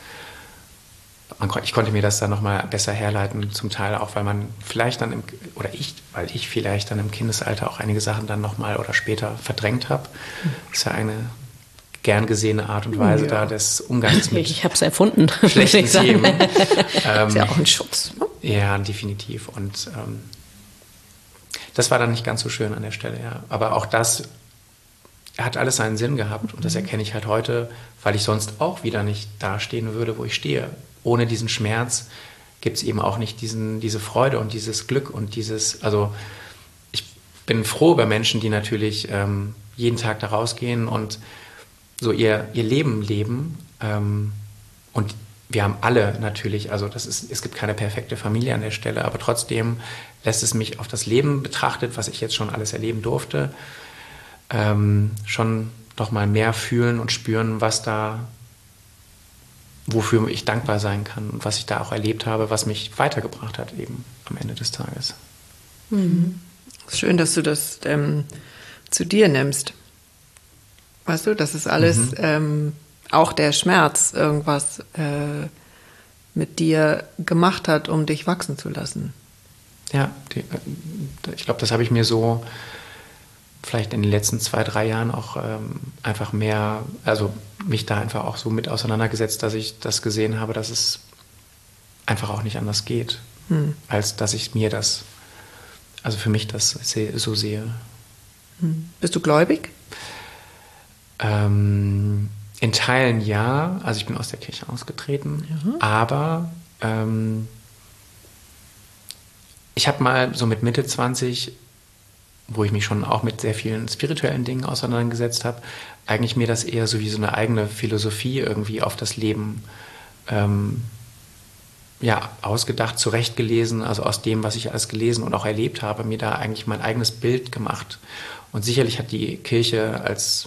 Man, ich konnte mir das dann nochmal besser herleiten, zum Teil auch, weil man vielleicht dann, im, oder ich, weil ich vielleicht dann im Kindesalter auch einige Sachen dann nochmal oder später verdrängt habe. Das ist ja eine gern gesehene Art und Weise ja. da des Umgangs mit ich habe es erfunden. schlechten Themen. ähm, ist ja auch ein Schutz. Ne? Ja, definitiv. Und ähm, das war dann nicht ganz so schön an der Stelle, ja. Aber auch das hat alles seinen Sinn gehabt und das erkenne ich halt heute, weil ich sonst auch wieder nicht dastehen würde, wo ich stehe. Ohne diesen Schmerz gibt es eben auch nicht diesen, diese Freude und dieses Glück und dieses, also ich bin froh über Menschen, die natürlich ähm, jeden Tag da rausgehen und so ihr, ihr Leben leben ähm, und wir haben alle natürlich, also das ist, es gibt keine perfekte Familie an der Stelle, aber trotzdem lässt es mich auf das Leben betrachtet, was ich jetzt schon alles erleben durfte, ähm, schon noch mal mehr fühlen und spüren, was da wofür ich dankbar sein kann und was ich da auch erlebt habe, was mich weitergebracht hat eben am Ende des Tages. Mhm. Schön, dass du das ähm, zu dir nimmst. Weißt du, das ist alles, mhm. ähm, auch der Schmerz irgendwas äh, mit dir gemacht hat, um dich wachsen zu lassen. Ja, die, ich glaube, das habe ich mir so vielleicht in den letzten zwei, drei Jahren auch ähm, einfach mehr, also mich da einfach auch so mit auseinandergesetzt, dass ich das gesehen habe, dass es einfach auch nicht anders geht, hm. als dass ich mir das, also für mich das so sehe. Hm. Bist du gläubig? Ähm, in Teilen ja, also ich bin aus der Kirche ausgetreten, mhm. aber ähm, ich habe mal so mit Mitte zwanzig, wo ich mich schon auch mit sehr vielen spirituellen Dingen auseinandergesetzt habe, eigentlich mir das eher so wie so eine eigene Philosophie irgendwie auf das Leben ähm, ja, ausgedacht, zurechtgelesen, also aus dem, was ich alles gelesen und auch erlebt habe, mir da eigentlich mein eigenes Bild gemacht. Und sicherlich hat die Kirche als,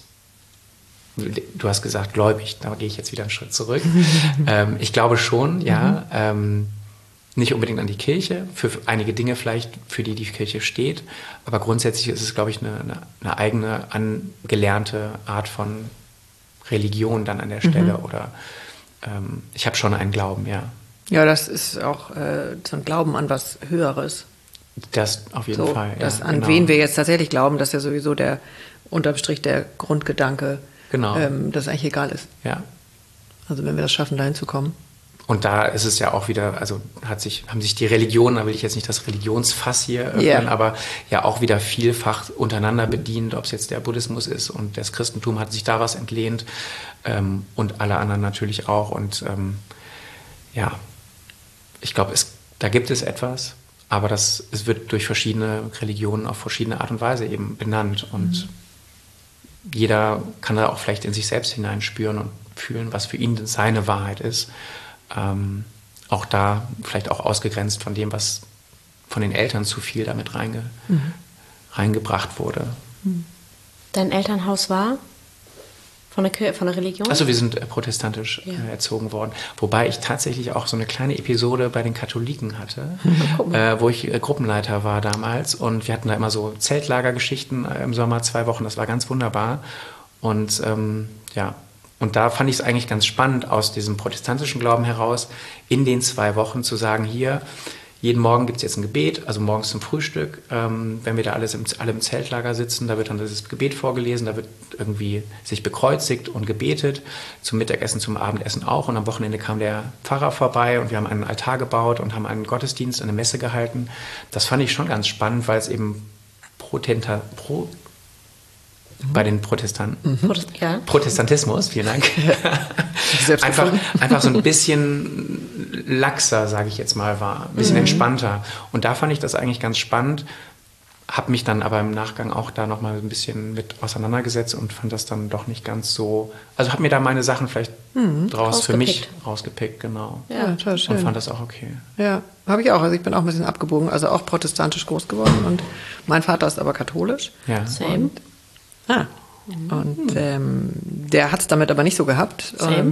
du hast gesagt, gläubig, da gehe ich jetzt wieder einen Schritt zurück. ähm, ich glaube schon, ja, mhm. ähm, nicht unbedingt an die Kirche, für einige Dinge vielleicht, für die die Kirche steht, aber grundsätzlich ist es, glaube ich, eine, eine, eine eigene, angelernte Art von Religion dann an der Stelle. Mhm. Oder ähm, ich habe schon einen Glauben, ja. Ja, das ist auch äh, so ein Glauben an was Höheres. Das auf jeden so, Fall, ja. Das, an genau. wen wir jetzt tatsächlich glauben, dass ja sowieso der, unterm Strich der Grundgedanke, genau. ähm, dass eigentlich egal ist. Ja. Also wenn wir das schaffen, dahin zu kommen. Und da ist es ja auch wieder, also hat sich, haben sich die Religionen, da will ich jetzt nicht das Religionsfass hier öffnen, yeah. aber ja auch wieder vielfach untereinander bedient, ob es jetzt der Buddhismus ist und das Christentum hat sich da was entlehnt ähm, und alle anderen natürlich auch. Und ähm, ja, ich glaube, es, da gibt es etwas, aber das, es wird durch verschiedene Religionen auf verschiedene Art und Weise eben benannt. Und mhm. jeder kann da auch vielleicht in sich selbst hineinspüren und fühlen, was für ihn seine Wahrheit ist. Ähm, auch da vielleicht auch ausgegrenzt von dem, was von den Eltern zu viel damit reinge, mhm. reingebracht wurde. Dein Elternhaus war von der, Kirche, von der Religion? Also wir sind äh, protestantisch ja. äh, erzogen worden, wobei ich tatsächlich auch so eine kleine Episode bei den Katholiken hatte, äh, wo ich äh, Gruppenleiter war damals und wir hatten da immer so Zeltlagergeschichten äh, im Sommer, zwei Wochen, das war ganz wunderbar und ähm, ja, und da fand ich es eigentlich ganz spannend, aus diesem protestantischen Glauben heraus, in den zwei Wochen zu sagen, hier, jeden Morgen gibt es jetzt ein Gebet, also morgens zum Frühstück, ähm, wenn wir da alles im, alle im Zeltlager sitzen, da wird dann das Gebet vorgelesen, da wird irgendwie sich bekreuzigt und gebetet, zum Mittagessen, zum Abendessen auch und am Wochenende kam der Pfarrer vorbei und wir haben einen Altar gebaut und haben einen Gottesdienst, eine Messe gehalten. Das fand ich schon ganz spannend, weil es eben Protenta, Pro bei den Protestanten. Mhm. Ja. Protestantismus, vielen Dank. einfach, einfach so ein bisschen laxer, sage ich jetzt mal, war. Ein bisschen mhm. entspannter. Und da fand ich das eigentlich ganz spannend. Habe mich dann aber im Nachgang auch da nochmal ein bisschen mit auseinandergesetzt und fand das dann doch nicht ganz so... Also habe mir da meine Sachen vielleicht mhm. draus für mich rausgepickt, genau. Ja, total schön. Und fand das auch okay. Ja, habe ich auch. Also ich bin auch ein bisschen abgebogen, also auch protestantisch groß geworden. Und mein Vater ist aber katholisch. Ja. Same. Und Ah, und ähm, der hat es damit aber nicht so gehabt. Same.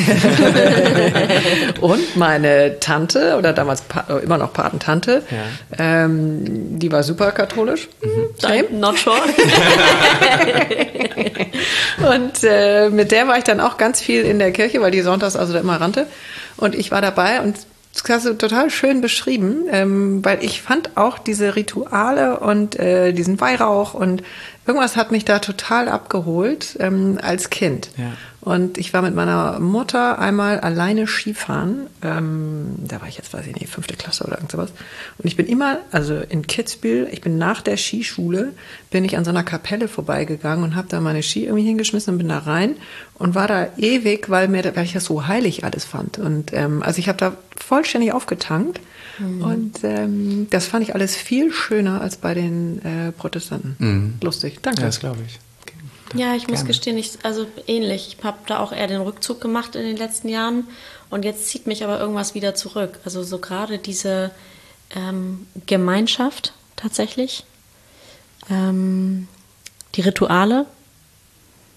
Und meine Tante, oder damals pa- immer noch Patentante, ja. ähm, die war super katholisch. Mhm. Same. Not sure. Und äh, mit der war ich dann auch ganz viel in der Kirche, weil die sonntags also da immer rannte. Und ich war dabei und das hast du total schön beschrieben, ähm, weil ich fand auch diese Rituale und äh, diesen Weihrauch und irgendwas hat mich da total abgeholt ähm, als Kind. Ja. Und ich war mit meiner Mutter einmal alleine Skifahren. Ähm, da war ich jetzt, weiß ich nicht, fünfte Klasse oder irgend sowas. Und ich bin immer, also in Kitzbühel, ich bin nach der Skischule, bin ich an so einer Kapelle vorbeigegangen und habe da meine Ski irgendwie hingeschmissen und bin da rein und war da ewig, weil mir, weil ich das so heilig alles fand. Und ähm, also ich habe da vollständig aufgetankt. Mhm. Und ähm, das fand ich alles viel schöner als bei den äh, Protestanten. Mhm. Lustig, danke. Ja, das glaube ich. Okay. Ja, ich muss Gerne. gestehen, ich, also ähnlich. Ich habe da auch eher den Rückzug gemacht in den letzten Jahren und jetzt zieht mich aber irgendwas wieder zurück. Also so gerade diese ähm, Gemeinschaft tatsächlich, ähm, die Rituale,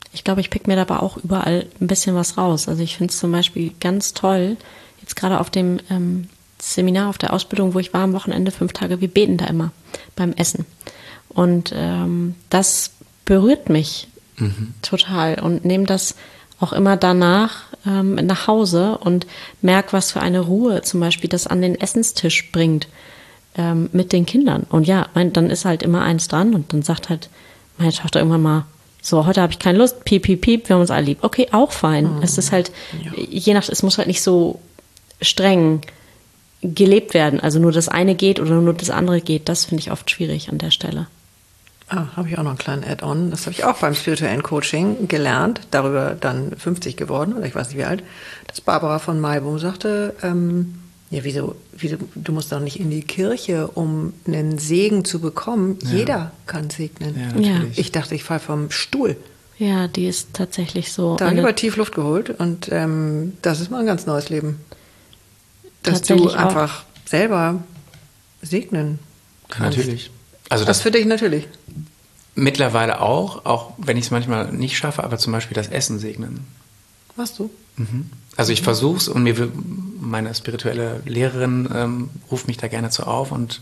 ich glaube, ich pick mir dabei auch überall ein bisschen was raus. Also ich finde es zum Beispiel ganz toll, jetzt gerade auf dem ähm, Seminar, auf der Ausbildung, wo ich war am Wochenende, fünf Tage, wir beten da immer beim Essen. Und ähm, das berührt mich mhm. total und nehme das auch immer danach ähm, nach Hause und merke, was für eine Ruhe zum Beispiel das an den Essenstisch bringt ähm, mit den Kindern. Und ja, mein, dann ist halt immer eins dran und dann sagt halt meine Tochter irgendwann mal, so, heute habe ich keine Lust, piep, piep, piep, wir haben uns alle lieb. Okay, auch fein. Mhm. Es ist halt, ja. je nach, es muss halt nicht so streng gelebt werden. Also nur das eine geht oder nur das andere geht. Das finde ich oft schwierig an der Stelle. Ah, habe ich auch noch einen kleinen Add-on. Das habe ich auch beim spirituellen Coaching gelernt, darüber dann fünfzig geworden, oder ich weiß nicht wie alt, dass Barbara von Maibum sagte, ähm, ja, wieso, wieso, du musst doch nicht in die Kirche, um einen Segen zu bekommen. Ja. Jeder kann segnen. Ja, ja. Ich dachte, ich falle vom Stuhl. Ja, die ist tatsächlich so. Da habe ich aber tief Luft geholt und ähm, das ist mal ein ganz neues Leben. Dass du einfach auch selber segnen kannst. Natürlich. Also das, das für dich natürlich. Mittlerweile auch, auch wenn ich es manchmal nicht schaffe, aber zum Beispiel das Essen segnen. Machst du? Mhm. Also ich versuche es und mir meine spirituelle Lehrerin ähm, ruft mich da gerne zu auf und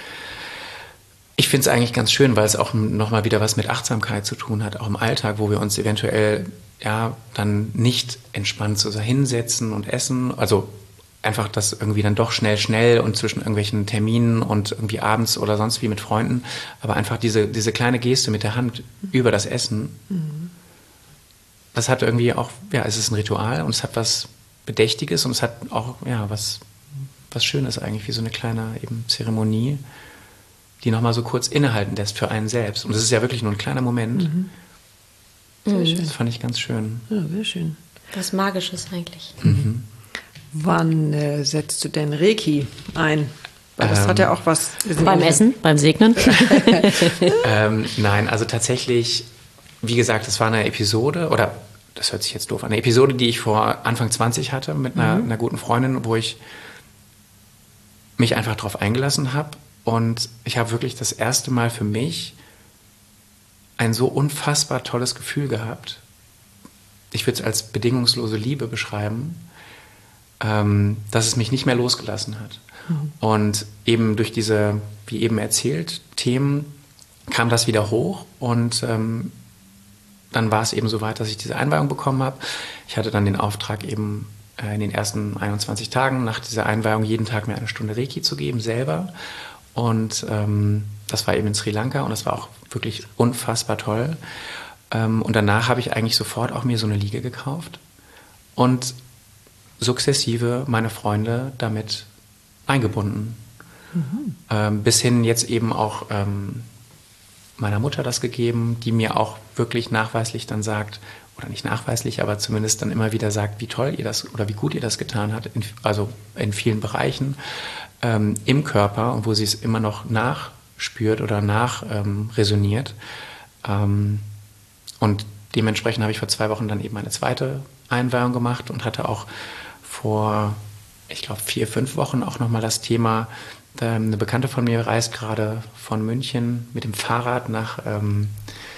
ich finde es eigentlich ganz schön, weil es auch nochmal wieder was mit Achtsamkeit zu tun hat, auch im Alltag, wo wir uns eventuell ja dann nicht entspannt so hinsetzen und essen, also einfach das irgendwie dann doch schnell, schnell und zwischen irgendwelchen Terminen und irgendwie abends oder sonst wie mit Freunden. Aber einfach diese, diese kleine Geste mit der Hand über das Essen, mhm. das hat irgendwie auch, ja, es ist ein Ritual und es hat was Bedächtiges und es hat auch, ja, was, was Schönes eigentlich, wie so eine kleine eben Zeremonie, die nochmal so kurz innehalten lässt für einen selbst. Und das ist ja wirklich nur ein kleiner Moment. Mhm. Sehr das schön. Das fand ich ganz schön. Ja, sehr schön. Was Magisches eigentlich. Mhm. Wann äh, setzt du denn Reiki ein? Weil das ähm, hat ja auch was... Beim Essen, beim Segnen? ähm, nein, also tatsächlich, wie gesagt, das war eine Episode, oder das hört sich jetzt doof an, eine Episode, die ich vor Anfang zwanzig hatte mit einer, mhm. einer guten Freundin, wo ich mich einfach drauf eingelassen habe. Und ich habe wirklich das erste Mal für mich ein so unfassbar tolles Gefühl gehabt. Ich würde es als bedingungslose Liebe beschreiben, ähm, dass es mich nicht mehr losgelassen hat. Mhm. Und eben durch diese, wie eben erzählt, Themen kam das wieder hoch und ähm, dann war es eben so weit, dass ich diese Einweihung bekommen habe. Ich hatte dann den Auftrag eben äh, in den ersten einundzwanzig Tagen nach dieser Einweihung jeden Tag mir eine Stunde Reiki zu geben, selber. Und ähm, das war eben in Sri Lanka und das war auch wirklich unfassbar toll. Ähm, und danach habe ich eigentlich sofort auch mir so eine Liege gekauft und sukzessive meine Freunde damit eingebunden. Mhm. Ähm, bis hin jetzt eben auch ähm, meiner Mutter das gegeben, die mir auch wirklich nachweislich dann sagt, oder nicht nachweislich, aber zumindest dann immer wieder sagt, wie toll ihr das oder wie gut ihr das getan habt, in, also in vielen Bereichen ähm, im Körper und wo sie es immer noch nachspürt oder nachresoniert. Ähm, und dementsprechend habe ich vor zwei Wochen dann eben eine zweite Einweihung gemacht und hatte auch vor, ich glaube, vier, fünf Wochen auch nochmal das Thema, ähm, eine Bekannte von mir reist gerade von München mit dem Fahrrad nach ähm,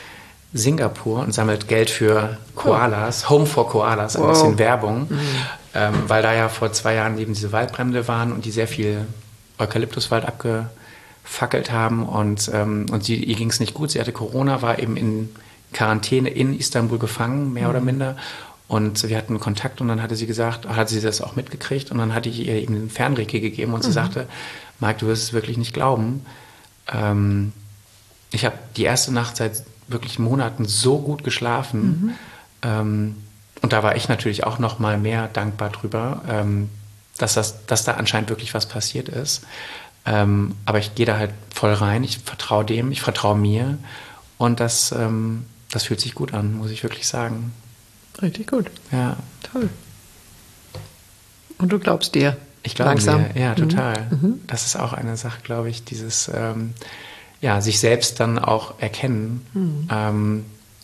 Singapur und sammelt Geld für Koalas, oh. Home for Koalas, ein wow. bisschen Werbung, mhm. ähm, weil da ja vor zwei Jahren eben diese Waldbrände waren und die sehr viel Eukalyptuswald abgefackelt haben und, ähm, und sie, ihr ging es nicht gut, sie hatte Corona, war eben in Quarantäne in Istanbul gefangen, mehr mhm. oder minder. Und wir hatten Kontakt und dann hatte sie gesagt, hat sie das auch mitgekriegt und dann hatte ich ihr eben den Fernreiki gegeben und mhm. sie sagte, Mike, du wirst es wirklich nicht glauben. Ähm, ich habe die erste Nacht seit wirklich Monaten so gut geschlafen mhm. ähm, und da war ich natürlich auch noch mal mehr dankbar drüber, ähm, dass, das, dass da anscheinend wirklich was passiert ist. Ähm, aber ich gehe da halt voll rein, ich vertraue dem, ich vertraue mir und das, ähm, das fühlt sich gut an, muss ich wirklich sagen. Richtig gut. Ja. Toll. Und du glaubst dir? Ich glaube langsam. Mir, ja, total. Mhm. Das ist auch eine Sache, glaube ich, dieses, ähm, ja, sich selbst dann auch erkennen, mhm. ähm,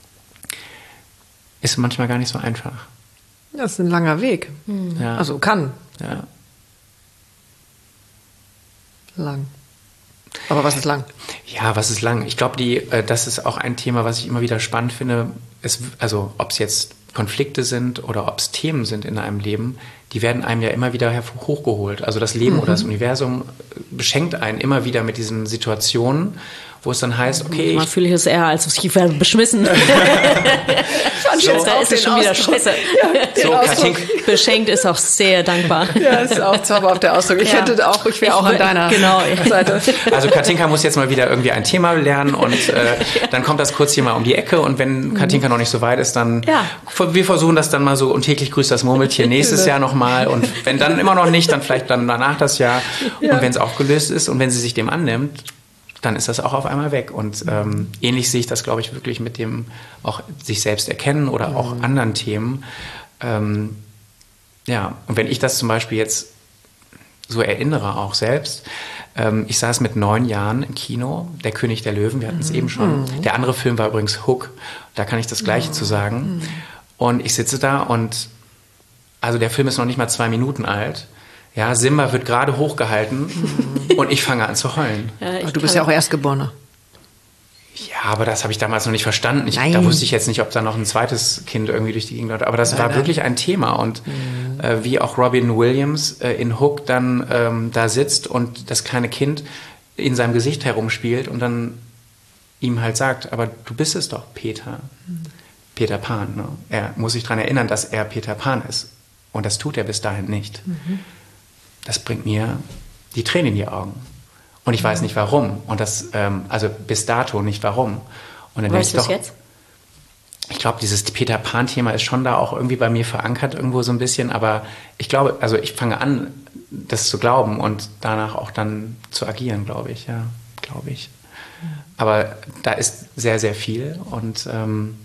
ist manchmal gar nicht so einfach. Das ist ein langer Weg. Mhm. Ja. Also kann. Ja. Lang. Aber was ist lang? Ja, was ist lang? Ich glaube, die, äh, das ist auch ein Thema, was ich immer wieder spannend finde. Es, also ob es jetzt Konflikte sind oder ob es Themen sind in einem Leben, die werden einem ja immer wieder hochgeholt. Also das Leben mhm. oder das Universum beschenkt einen immer wieder mit diesen Situationen, wo es dann heißt, okay... Man fühle ich es eher, als ich werde beschmissen. so, da ist es schon wieder scheiße. Ja, so, Katinka, beschenkt ist auch sehr dankbar. Ja, ist auch zauberhaft der Ausdruck. Ich ja. hätte auch, ich wäre auch an deiner genau. Seite. Also Katinka muss jetzt mal wieder irgendwie ein Thema lernen und äh, dann kommt das kurz hier mal um die Ecke und wenn Katinka noch nicht so weit ist, dann ja. wir versuchen das dann mal so und täglich grüßt das Murmeltier nächstes Jahr nochmal und wenn dann immer noch nicht, dann vielleicht dann danach das Jahr ja. und wenn es aufgelöst ist und wenn sie sich dem annimmt, dann ist das auch auf einmal weg. Und ähm, ähnlich sehe ich das, glaube ich, wirklich mit dem auch sich selbst erkennen oder mhm. auch anderen Themen. Ähm, ja, und wenn ich das zum Beispiel jetzt so erinnere, auch selbst, ähm, ich saß mit neun Jahren im Kino, Der König der Löwen, wir hatten es mhm. eben schon. Mhm. Der andere Film war übrigens Hook, da kann ich das Gleiche mhm. zu sagen. Mhm. Und ich sitze da und, also der Film ist noch nicht mal zwei Minuten alt. Ja, Simba wird gerade hochgehalten mhm. und ich fange an zu heulen. Ja, aber du bist ja auch Erstgeborener. Ja, aber das habe ich damals noch nicht verstanden. Ich, da wusste ich jetzt nicht, ob da noch ein zweites Kind irgendwie durch die Gegend läuft. Aber das nein, war nein. wirklich ein Thema. Und mhm. äh, wie auch Robin Williams äh, in Hook dann ähm, da sitzt und das kleine Kind in seinem Gesicht herumspielt und dann ihm halt sagt, aber du bist es doch, Peter. Mhm. Peter Pan. Ne? Er muss sich daran erinnern, dass er Peter Pan ist. Und das tut er bis dahin nicht. Mhm. Das bringt mir die Tränen in die Augen. Und ich weiß nicht warum. Und das, ähm, also bis dato nicht warum. Und dann weißt du es doch, jetzt? Ich glaube, dieses Peter Pan-Thema ist schon da auch irgendwie bei mir verankert, irgendwo so ein bisschen. Aber ich glaube, also ich fange an, das zu glauben und danach auch dann zu agieren, glaube ich. Ja, glaube ich. Aber da ist sehr, sehr viel. Und ähm,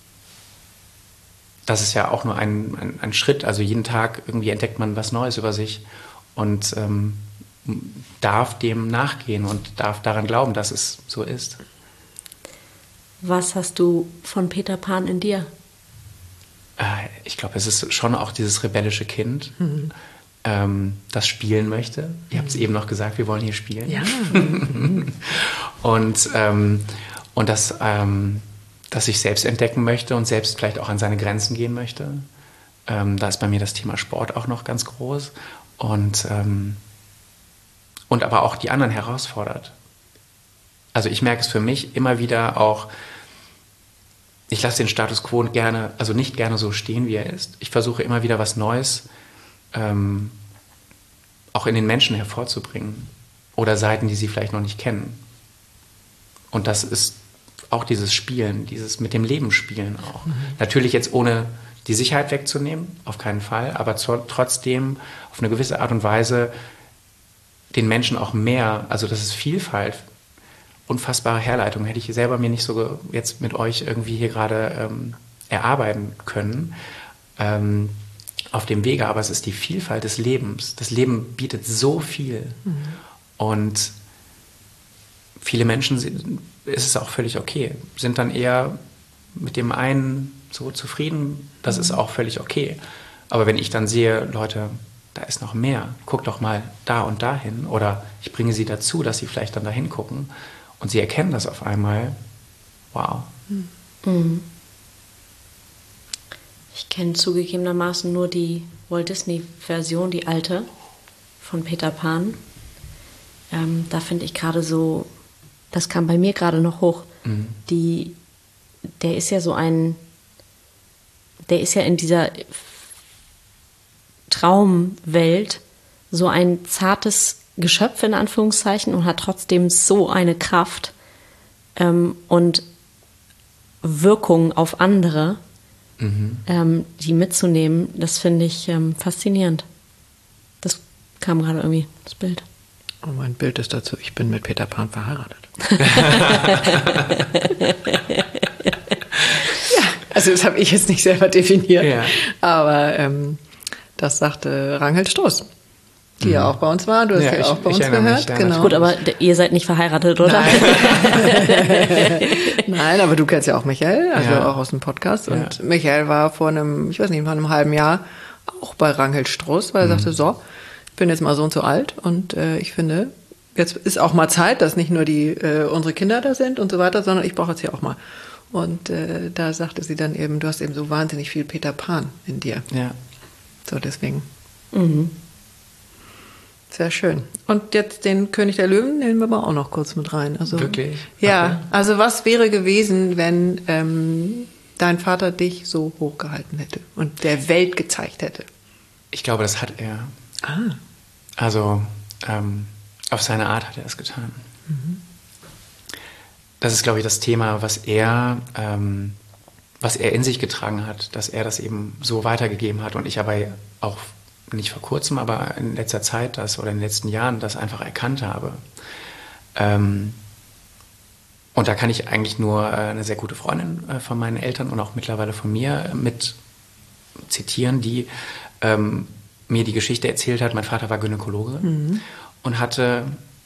das ist ja auch nur ein, ein, ein Schritt. Also jeden Tag irgendwie entdeckt man was Neues über sich. Und ähm, darf dem nachgehen und darf daran glauben, dass es so ist. Was hast du von Peter Pan in dir? Äh, ich glaube, es ist schon auch dieses rebellische Kind, mhm. ähm, das spielen möchte. Ihr habt es eben noch gesagt, wir wollen hier spielen. Ja. und, ähm, und das, ähm, das sich selbst entdecken möchte und selbst vielleicht auch an seine Grenzen gehen möchte. Ähm, da ist bei mir das Thema Sport auch noch ganz groß. Und, ähm, und aber auch die anderen herausfordert. Also ich merke es für mich immer wieder auch, ich lasse den Status quo gerne, also nicht gerne so stehen, wie er ist. Ich versuche immer wieder was Neues ähm, auch in den Menschen hervorzubringen. Oder Seiten, die sie vielleicht noch nicht kennen. Und das ist auch dieses Spielen, dieses mit dem Leben spielen auch. Mhm. Natürlich jetzt ohne die Sicherheit wegzunehmen, auf keinen Fall, aber zu, trotzdem auf eine gewisse Art und Weise den Menschen auch mehr, also das ist Vielfalt, unfassbare Herleitung, hätte ich selber mir nicht so jetzt mit euch irgendwie hier gerade ähm, erarbeiten können ähm, auf dem Wege, aber es ist die Vielfalt des Lebens. Das Leben bietet so viel mhm. und viele Menschen sind, ist es auch völlig okay, sind dann eher mit dem einen so zufrieden, das ist auch völlig okay. Aber wenn ich dann sehe, Leute, da ist noch mehr, guck doch mal da und dahin oder ich bringe sie dazu, dass sie vielleicht dann dahin gucken und sie erkennen das auf einmal, wow. Mhm. Ich kenne zugegebenermaßen nur die Walt Disney-Version, die alte von Peter Pan. Ähm, da finde ich gerade so, das kam bei mir gerade noch hoch, mhm. die, der ist ja so ein der ist ja in dieser Traumwelt so ein zartes Geschöpf in Anführungszeichen und hat trotzdem so eine Kraft ähm, und Wirkung auf andere, mhm. ähm, die mitzunehmen. Das finde ich ähm, faszinierend. Das kam gerade irgendwie, das Bild. Oh, mein Bild ist dazu, ich bin mit Peter Pan verheiratet. Also das habe ich jetzt nicht selber definiert, ja. aber ähm, das sagte Ranghild Stoß, die mhm. ja auch bei uns war. Du hast ja, ja auch ich, bei uns gehört. Mich, genau. Gut, aber ihr seid nicht verheiratet, oder? Nein, Nein aber du kennst ja auch Michael, also ja. auch aus dem Podcast. Und ja. Michael war vor einem, ich weiß nicht, vor einem halben Jahr auch bei Ranghild Stoß, weil er mhm. sagte, so, ich bin jetzt mal so und so alt und äh, ich finde, jetzt ist auch mal Zeit, dass nicht nur die äh, unsere Kinder da sind und so weiter, sondern ich brauche jetzt hier auch mal. Und äh, da sagte sie dann eben, du hast eben so wahnsinnig viel Peter Pan in dir. Ja. So, deswegen. Mhm. Sehr schön. Und jetzt den König der Löwen nehmen wir mal auch noch kurz mit rein. Also, Wirklich? Ja, Okay. also was wäre gewesen, wenn ähm, dein Vater dich so hochgehalten hätte und der Welt gezeigt hätte? Ich glaube, das hat er. Ah. Also ähm, auf seine Art hat er es getan. Mhm. Das ist, glaube ich, das Thema, was er, ähm, was er in sich getragen hat, dass er das eben so weitergegeben hat und ich aber auch nicht vor kurzem, aber in letzter Zeit das oder in den letzten Jahren das einfach erkannt habe. Ähm, und da kann ich eigentlich nur äh, eine sehr gute Freundin äh, von meinen Eltern und auch mittlerweile von mir äh, mit zitieren, die ähm, mir die Geschichte erzählt hat. Mein Vater war Gynäkologe mhm. und hatte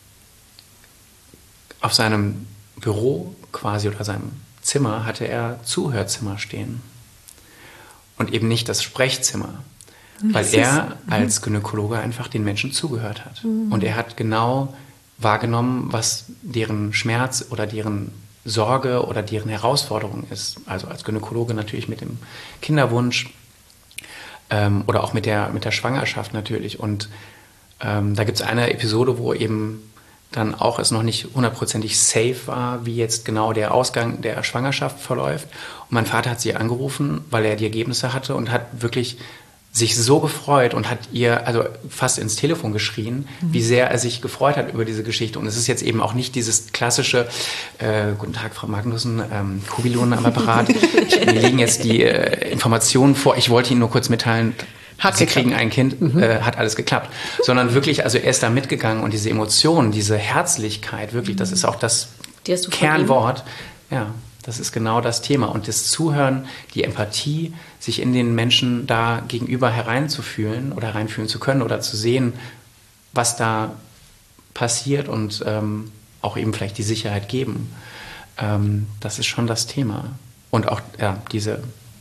auf seinem Büro quasi oder seinem Zimmer hatte er Zuhörzimmer stehen und eben nicht das Sprechzimmer, weil das er ist, als Gynäkologe einfach den Menschen zugehört hat. Mhm. Und er hat genau wahrgenommen, was deren Schmerz oder deren Sorge oder deren Herausforderung ist. Also als Gynäkologe natürlich mit dem Kinderwunsch ähm, oder auch mit der, mit der Schwangerschaft natürlich. Und ähm, da gibt es eine Episode, wo eben dann auch es noch nicht hundertprozentig safe war, wie jetzt genau der Ausgang der Schwangerschaft verläuft. Und mein Vater hat sie angerufen, weil er die Ergebnisse hatte und hat wirklich sich so gefreut und hat ihr also fast ins Telefon geschrien, mhm. wie sehr er sich gefreut hat über diese Geschichte. Und es ist jetzt eben auch nicht dieses klassische äh, Guten Tag, Frau Magnussen, ähm, Kubilon am Apparat. Mir liegen jetzt die äh, Informationen vor. Ich wollte Ihnen nur kurz mitteilen, Hat Sie geklappt. kriegen ein Kind, mhm. äh, hat alles geklappt. Sondern wirklich, also er ist da mitgegangen und diese Emotionen, diese Herzlichkeit, wirklich, das ist auch das Kernwort. Ja, das ist genau das Thema. Und das Zuhören, die Empathie, sich in den Menschen da gegenüber hereinzufühlen oder hereinfühlen zu können oder zu sehen, was da passiert und ähm, auch eben vielleicht die Sicherheit geben, ähm, das ist schon das Thema. Und auch ja, diese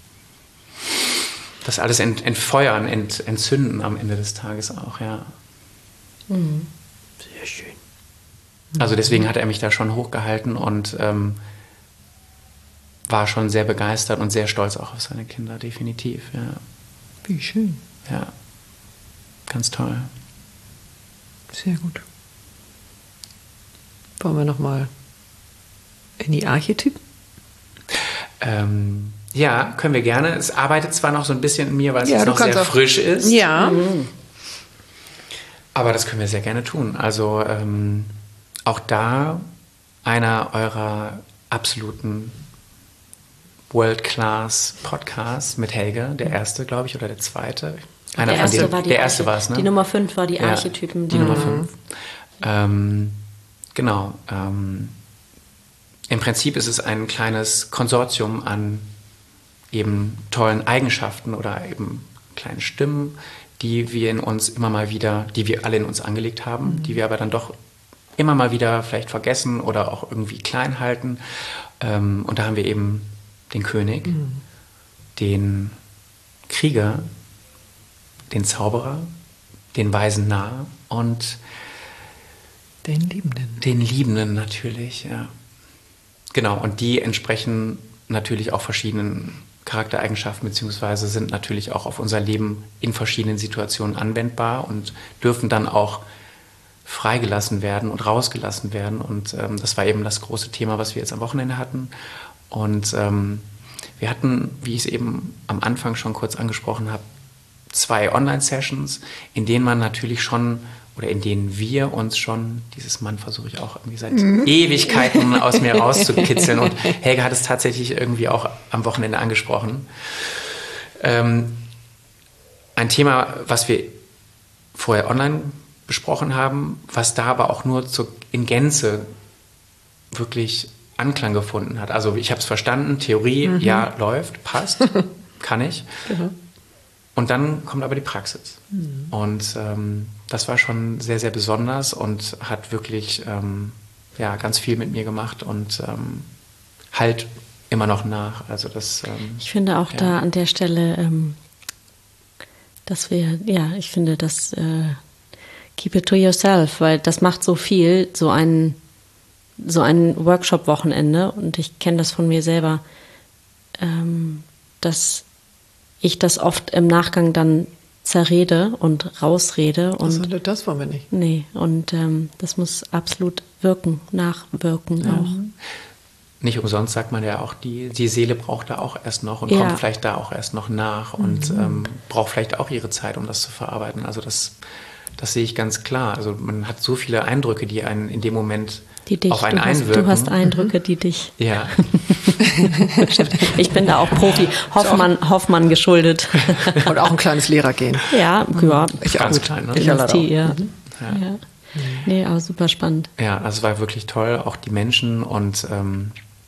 das alles ent, entfeuern, ent, entzünden am Ende des Tages auch, ja. Mhm. Sehr schön. Also deswegen hat er mich da schon hochgehalten und ähm, war schon sehr begeistert und sehr stolz auch auf seine Kinder, definitiv, ja. Wie schön. Ja, ganz toll. Sehr gut. Wollen wir nochmal in die Archetypen? Ähm, ja, können wir gerne. Es arbeitet zwar noch so ein bisschen in mir, weil es Ja, jetzt du noch sehr kannst auch- frisch ist. Ja. Aber das können wir sehr gerne tun. Also ähm, auch da einer eurer absoluten World-Class-Podcasts mit Helge, der erste, glaube ich, oder der zweite. Einer der erste denen- war die der erste Arche- war es, ne? Die Nummer fünf war die Ja, Archetypen. Die Nummer fünf. Ähm, genau. Ähm, Im Prinzip ist es ein kleines Konsortium an eben tollen Eigenschaften oder eben kleinen Stimmen, die wir in uns immer mal wieder, die wir alle in uns angelegt haben, mhm. die wir aber dann doch immer mal wieder vielleicht vergessen oder auch irgendwie klein halten. Ähm, und da haben wir eben den König, mhm. den Krieger, den Zauberer, den weisen Narr und Den Liebenden. Den Liebenden natürlich, ja. Genau, und die entsprechen natürlich auch verschiedenen Charaktereigenschaften, beziehungsweise sind natürlich auch auf unser Leben in verschiedenen Situationen anwendbar und dürfen dann auch freigelassen werden und rausgelassen werden. Und ähm, das war eben das große Thema, was wir jetzt am Wochenende hatten. Und ähm, wir hatten, wie ich es eben am Anfang schon kurz angesprochen habe, zwei Online-Sessions, in denen man natürlich schon oder in denen wir uns schon, dieses Mann versuche ich auch irgendwie seit mhm. Ewigkeiten aus mir rauszukitzeln und Helga hat es tatsächlich irgendwie auch am Wochenende angesprochen. Ähm, ein Thema, was wir vorher online besprochen haben, was da aber auch nur zu, in Gänze wirklich Anklang gefunden hat. Also ich habe es verstanden, Theorie, mhm. ja, läuft, passt, kann ich. Genau. Und dann kommt aber die Praxis. Mhm. Und ähm, das war schon sehr, sehr besonders und hat wirklich ähm, ja, ganz viel mit mir gemacht und ähm, halt immer noch nach. Also das, ähm, ich finde auch ja. da an der Stelle, ähm, dass wir, ja, ich finde, dass äh, keep it to yourself, weil das macht so viel, so ein, so ein Workshop-Wochenende. Und ich kenne das von mir selber, ähm, dass ich das oft im Nachgang dann zerrede und rausrede. Und also, das wollen wir nicht. Nee, und ähm, das muss absolut wirken, nachwirken ja. auch. Nicht umsonst sagt man ja auch, die, die Seele braucht da auch erst noch und ja. kommt vielleicht da auch erst noch nach und mhm. ähm, braucht vielleicht auch ihre Zeit, um das zu verarbeiten. Also das, das sehe ich ganz klar. Also man hat so viele Eindrücke, die einen in dem Moment die dich, auf einen du hast, einwirken. Du hast Eindrücke, die dich... Ja. Ich bin da auch Profi. Hoffmann, Hoffmann geschuldet. Und auch ein kleines Lehrergehen. Ja, ja. Ich ganz klein, ne? Ich ja leider auch. Ja. Mhm. Ja. Ja. Nee, aber super spannend. Ja, also es war wirklich toll, auch die Menschen und ähm,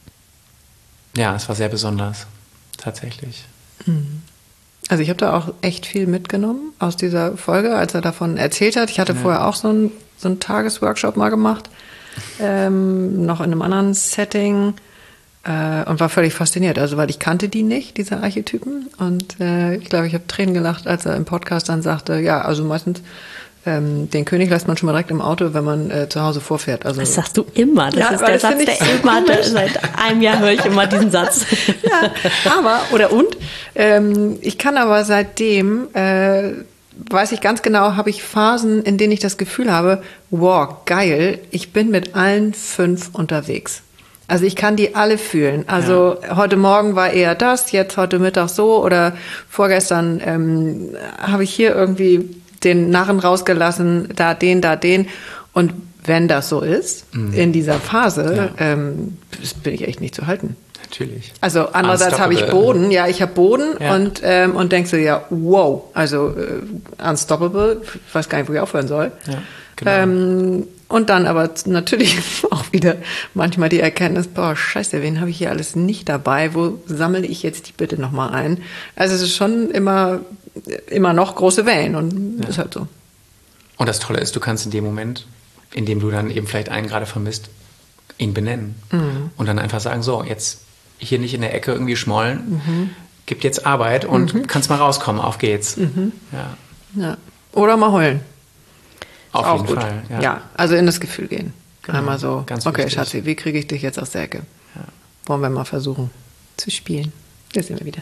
ja, es war sehr besonders, tatsächlich. Also ich habe da auch echt viel mitgenommen aus dieser Folge, als er davon erzählt hat. Ich hatte ja. vorher auch so einen so einen Tagesworkshop mal gemacht, ähm, noch in einem anderen Setting äh, und war völlig fasziniert. Also weil ich kannte die nicht, diese Archetypen. Und äh, ich glaube, ich habe Tränen gelacht, als er im Podcast dann sagte, ja, also meistens Ähm, den König lässt man schon mal direkt im Auto, wenn man äh, zu Hause vorfährt. Also, das sagst du immer. Das ja, ist der Satz, der immer, der, seit einem Jahr höre ich immer diesen Satz. Ja, aber, oder und, ähm, ich kann aber seitdem, äh, weiß ich ganz genau, habe ich Phasen, in denen ich das Gefühl habe, wow, geil, ich bin mit allen fünf unterwegs. Also ich kann die alle fühlen. Also ja. heute Morgen war eher das, jetzt heute Mittag so oder vorgestern ähm, habe ich hier irgendwie den Narren rausgelassen, da den, da den. Und wenn das so ist, mhm. in dieser Phase, ja. ähm, bin ich echt nicht zu halten. Natürlich. Also andererseits habe ich Boden, ja, ich habe Boden ja. und, ähm, und denkst du, ja, wow, also äh, unstoppable, ich weiß gar nicht, wo ich aufhören soll. Ja, genau. ähm, und dann aber natürlich auch wieder manchmal die Erkenntnis, boah, scheiße, wen habe ich hier alles nicht dabei, wo sammle ich jetzt die bitte nochmal ein? Also es ist schon immer... immer noch große Wellen und ja. ist halt so. Und das Tolle ist, du kannst in dem Moment, in dem du dann eben vielleicht einen gerade vermisst, ihn benennen mhm. und dann einfach sagen, so, jetzt hier nicht in der Ecke irgendwie schmollen, mhm. gibt jetzt Arbeit und mhm. kannst mal rauskommen, auf geht's. Mhm. Ja. Ja. Oder mal heulen. Auf auch jeden gut. Fall. Ja. ja, also in das Gefühl gehen. Genau. Einmal so, Ganz okay, wichtig. Schatzi, wie kriege ich dich jetzt aus der Ecke? Ja. Wollen wir mal versuchen zu spielen. Da sind wir wieder.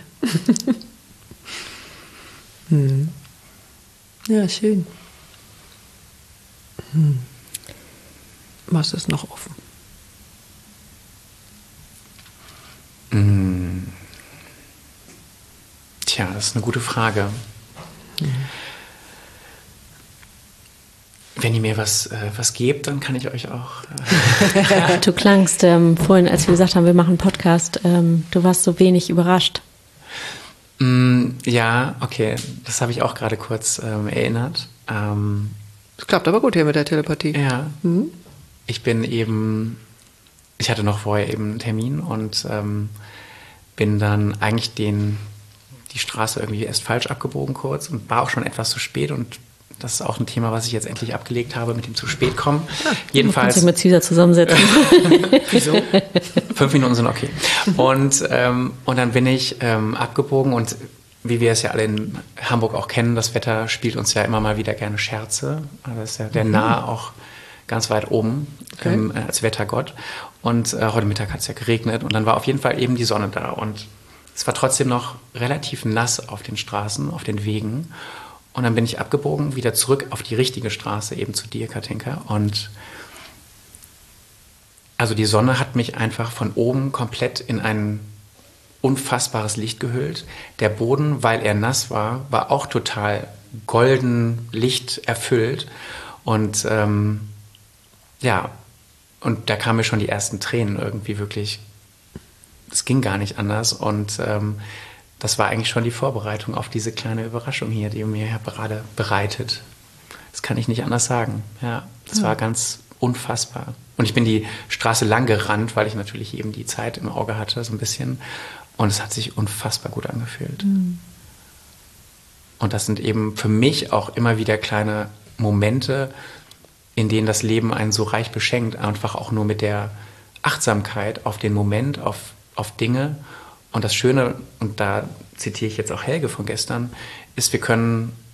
Hm. Ja, schön. Hm. Was ist noch offen? Hm. Tja, das ist eine gute Frage. Hm. Wenn ihr mir was, äh, was gebt, dann kann ich euch auch... Äh du klangst ähm, vorhin, als wir gesagt haben, wir machen einen Podcast, ähm, du warst so wenig überrascht. Ja, okay, das habe ich auch gerade kurz ähm, erinnert. Ähm, das klappt aber gut hier mit der Telepathie. Ja, mhm. Ich bin eben, ich hatte noch vorher eben einen Termin und ähm, bin dann eigentlich den, die Straße irgendwie erst falsch abgebogen kurz und war auch schon etwas zu spät und das ist auch ein Thema, was ich jetzt endlich abgelegt habe mit dem zu spät kommen. Ja, jedenfalls. Du mit Cesar zusammensetzen. Wieso? Fünf Minuten sind okay. Und, ähm, und dann bin ich ähm, abgebogen und wie wir es ja alle in Hamburg auch kennen, das Wetter spielt uns ja immer mal wieder gerne Scherze. Also ist ja der Nahe auch ganz weit oben okay. ähm, als Wettergott. Und äh, heute Mittag hat es ja geregnet und dann war auf jeden Fall eben die Sonne da. Und es war trotzdem noch relativ nass auf den Straßen, auf den Wegen. Und dann bin ich abgebogen, wieder zurück auf die richtige Straße, eben zu dir, Katinka. Und also die Sonne hat mich einfach von oben komplett in ein unfassbares Licht gehüllt. Der Boden, weil er nass war, war auch total golden Licht erfüllt. Und ähm, ja, und da kamen mir schon die ersten Tränen irgendwie wirklich. Es ging gar nicht anders. Und ähm, das war eigentlich schon die Vorbereitung auf diese kleine Überraschung hier, die mir gerade bereitet. Das kann ich nicht anders sagen. Ja, das ja. war ganz unfassbar. Und ich bin die Straße lang gerannt, weil ich natürlich eben die Zeit im Auge hatte, so ein bisschen. Und es hat sich unfassbar gut angefühlt. Mhm. Und das sind eben für mich auch immer wieder kleine Momente, in denen das Leben einen so reich beschenkt, einfach auch nur mit der Achtsamkeit auf den Moment, auf, auf Dinge. Und das Schöne, und da zitiere ich jetzt auch Helge von gestern, ist, wir können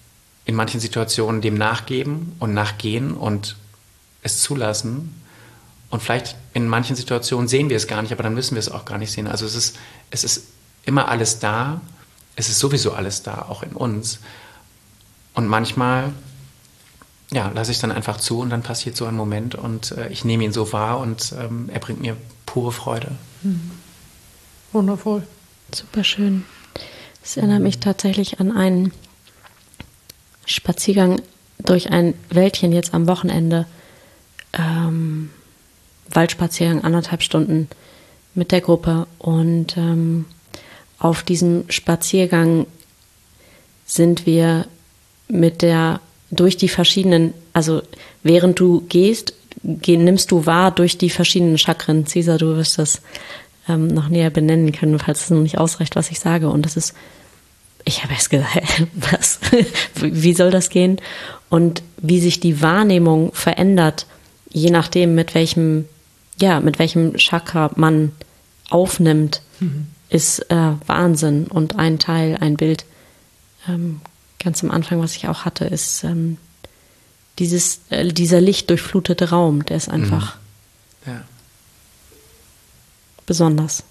in manchen Situationen dem nachgeben und nachgehen und es zulassen. Und vielleicht in manchen Situationen sehen wir es gar nicht, aber dann müssen wir es auch gar nicht sehen. Also es ist, es ist immer alles da. Es ist sowieso alles da, auch in uns. Und manchmal, ja, lasse ich es dann einfach zu und dann passiert so ein Moment und äh, ich nehme ihn so wahr und ähm, er bringt mir pure Freude. Mhm. Wundervoll. Super schön. Es erinnert mich tatsächlich an einen Spaziergang durch ein Wäldchen jetzt am Wochenende. Ähm, Waldspaziergang, anderthalb Stunden mit der Gruppe. Und ähm, auf diesem Spaziergang sind wir mit der, durch die verschiedenen, also während du gehst, geh, nimmst du wahr durch die verschiedenen Chakren. Cesar, du wirst das ähm, noch näher benennen können, falls es noch nicht ausreicht, was ich sage. Und das ist, ich habe erst gesagt, was, wie soll das gehen? Und wie sich die Wahrnehmung verändert, je nachdem, mit welchem, ja, mit welchem Chakra man aufnimmt, mhm. ist äh, Wahnsinn. Und ein Teil, ein Bild, ähm, ganz am Anfang, was ich auch hatte, ist ähm, dieses, äh, dieser lichtdurchflutete Raum, der ist einfach mhm. ja. besonders.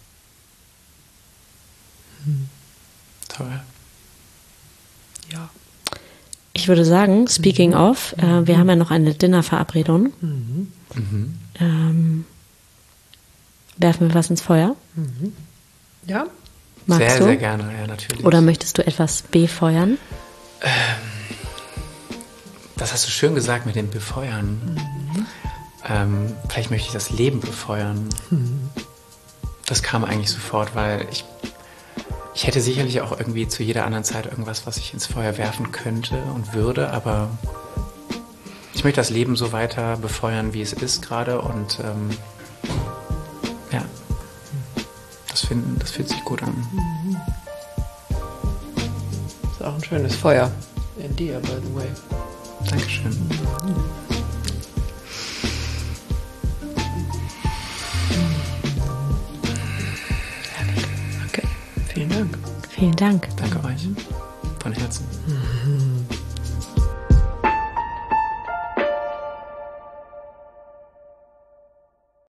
Mhm. Toll. Ja. Ich würde sagen, speaking mhm. of, äh, wir haben ja noch eine Dinnerverabredung. Mhm. Mhm. Ähm, werfen wir was ins Feuer? Mhm. Ja. Magst sehr, du? sehr gerne, ja, natürlich. Oder möchtest du etwas befeuern? Ähm, das hast du schön gesagt mit dem Befeuern. Mhm. Ähm, vielleicht möchte ich das Leben befeuern. Mhm. Das kam eigentlich sofort, weil ich Ich hätte sicherlich auch irgendwie zu jeder anderen Zeit irgendwas, was ich ins Feuer werfen könnte und würde, aber ich möchte das Leben so weiter befeuern, wie es ist gerade und ähm, ja, das, finden, das fühlt sich gut an. Das ist auch ein schönes Feuer in dir, by the way. Dankeschön. Vielen Dank. Vielen Dank. Danke euch. Von Herzen.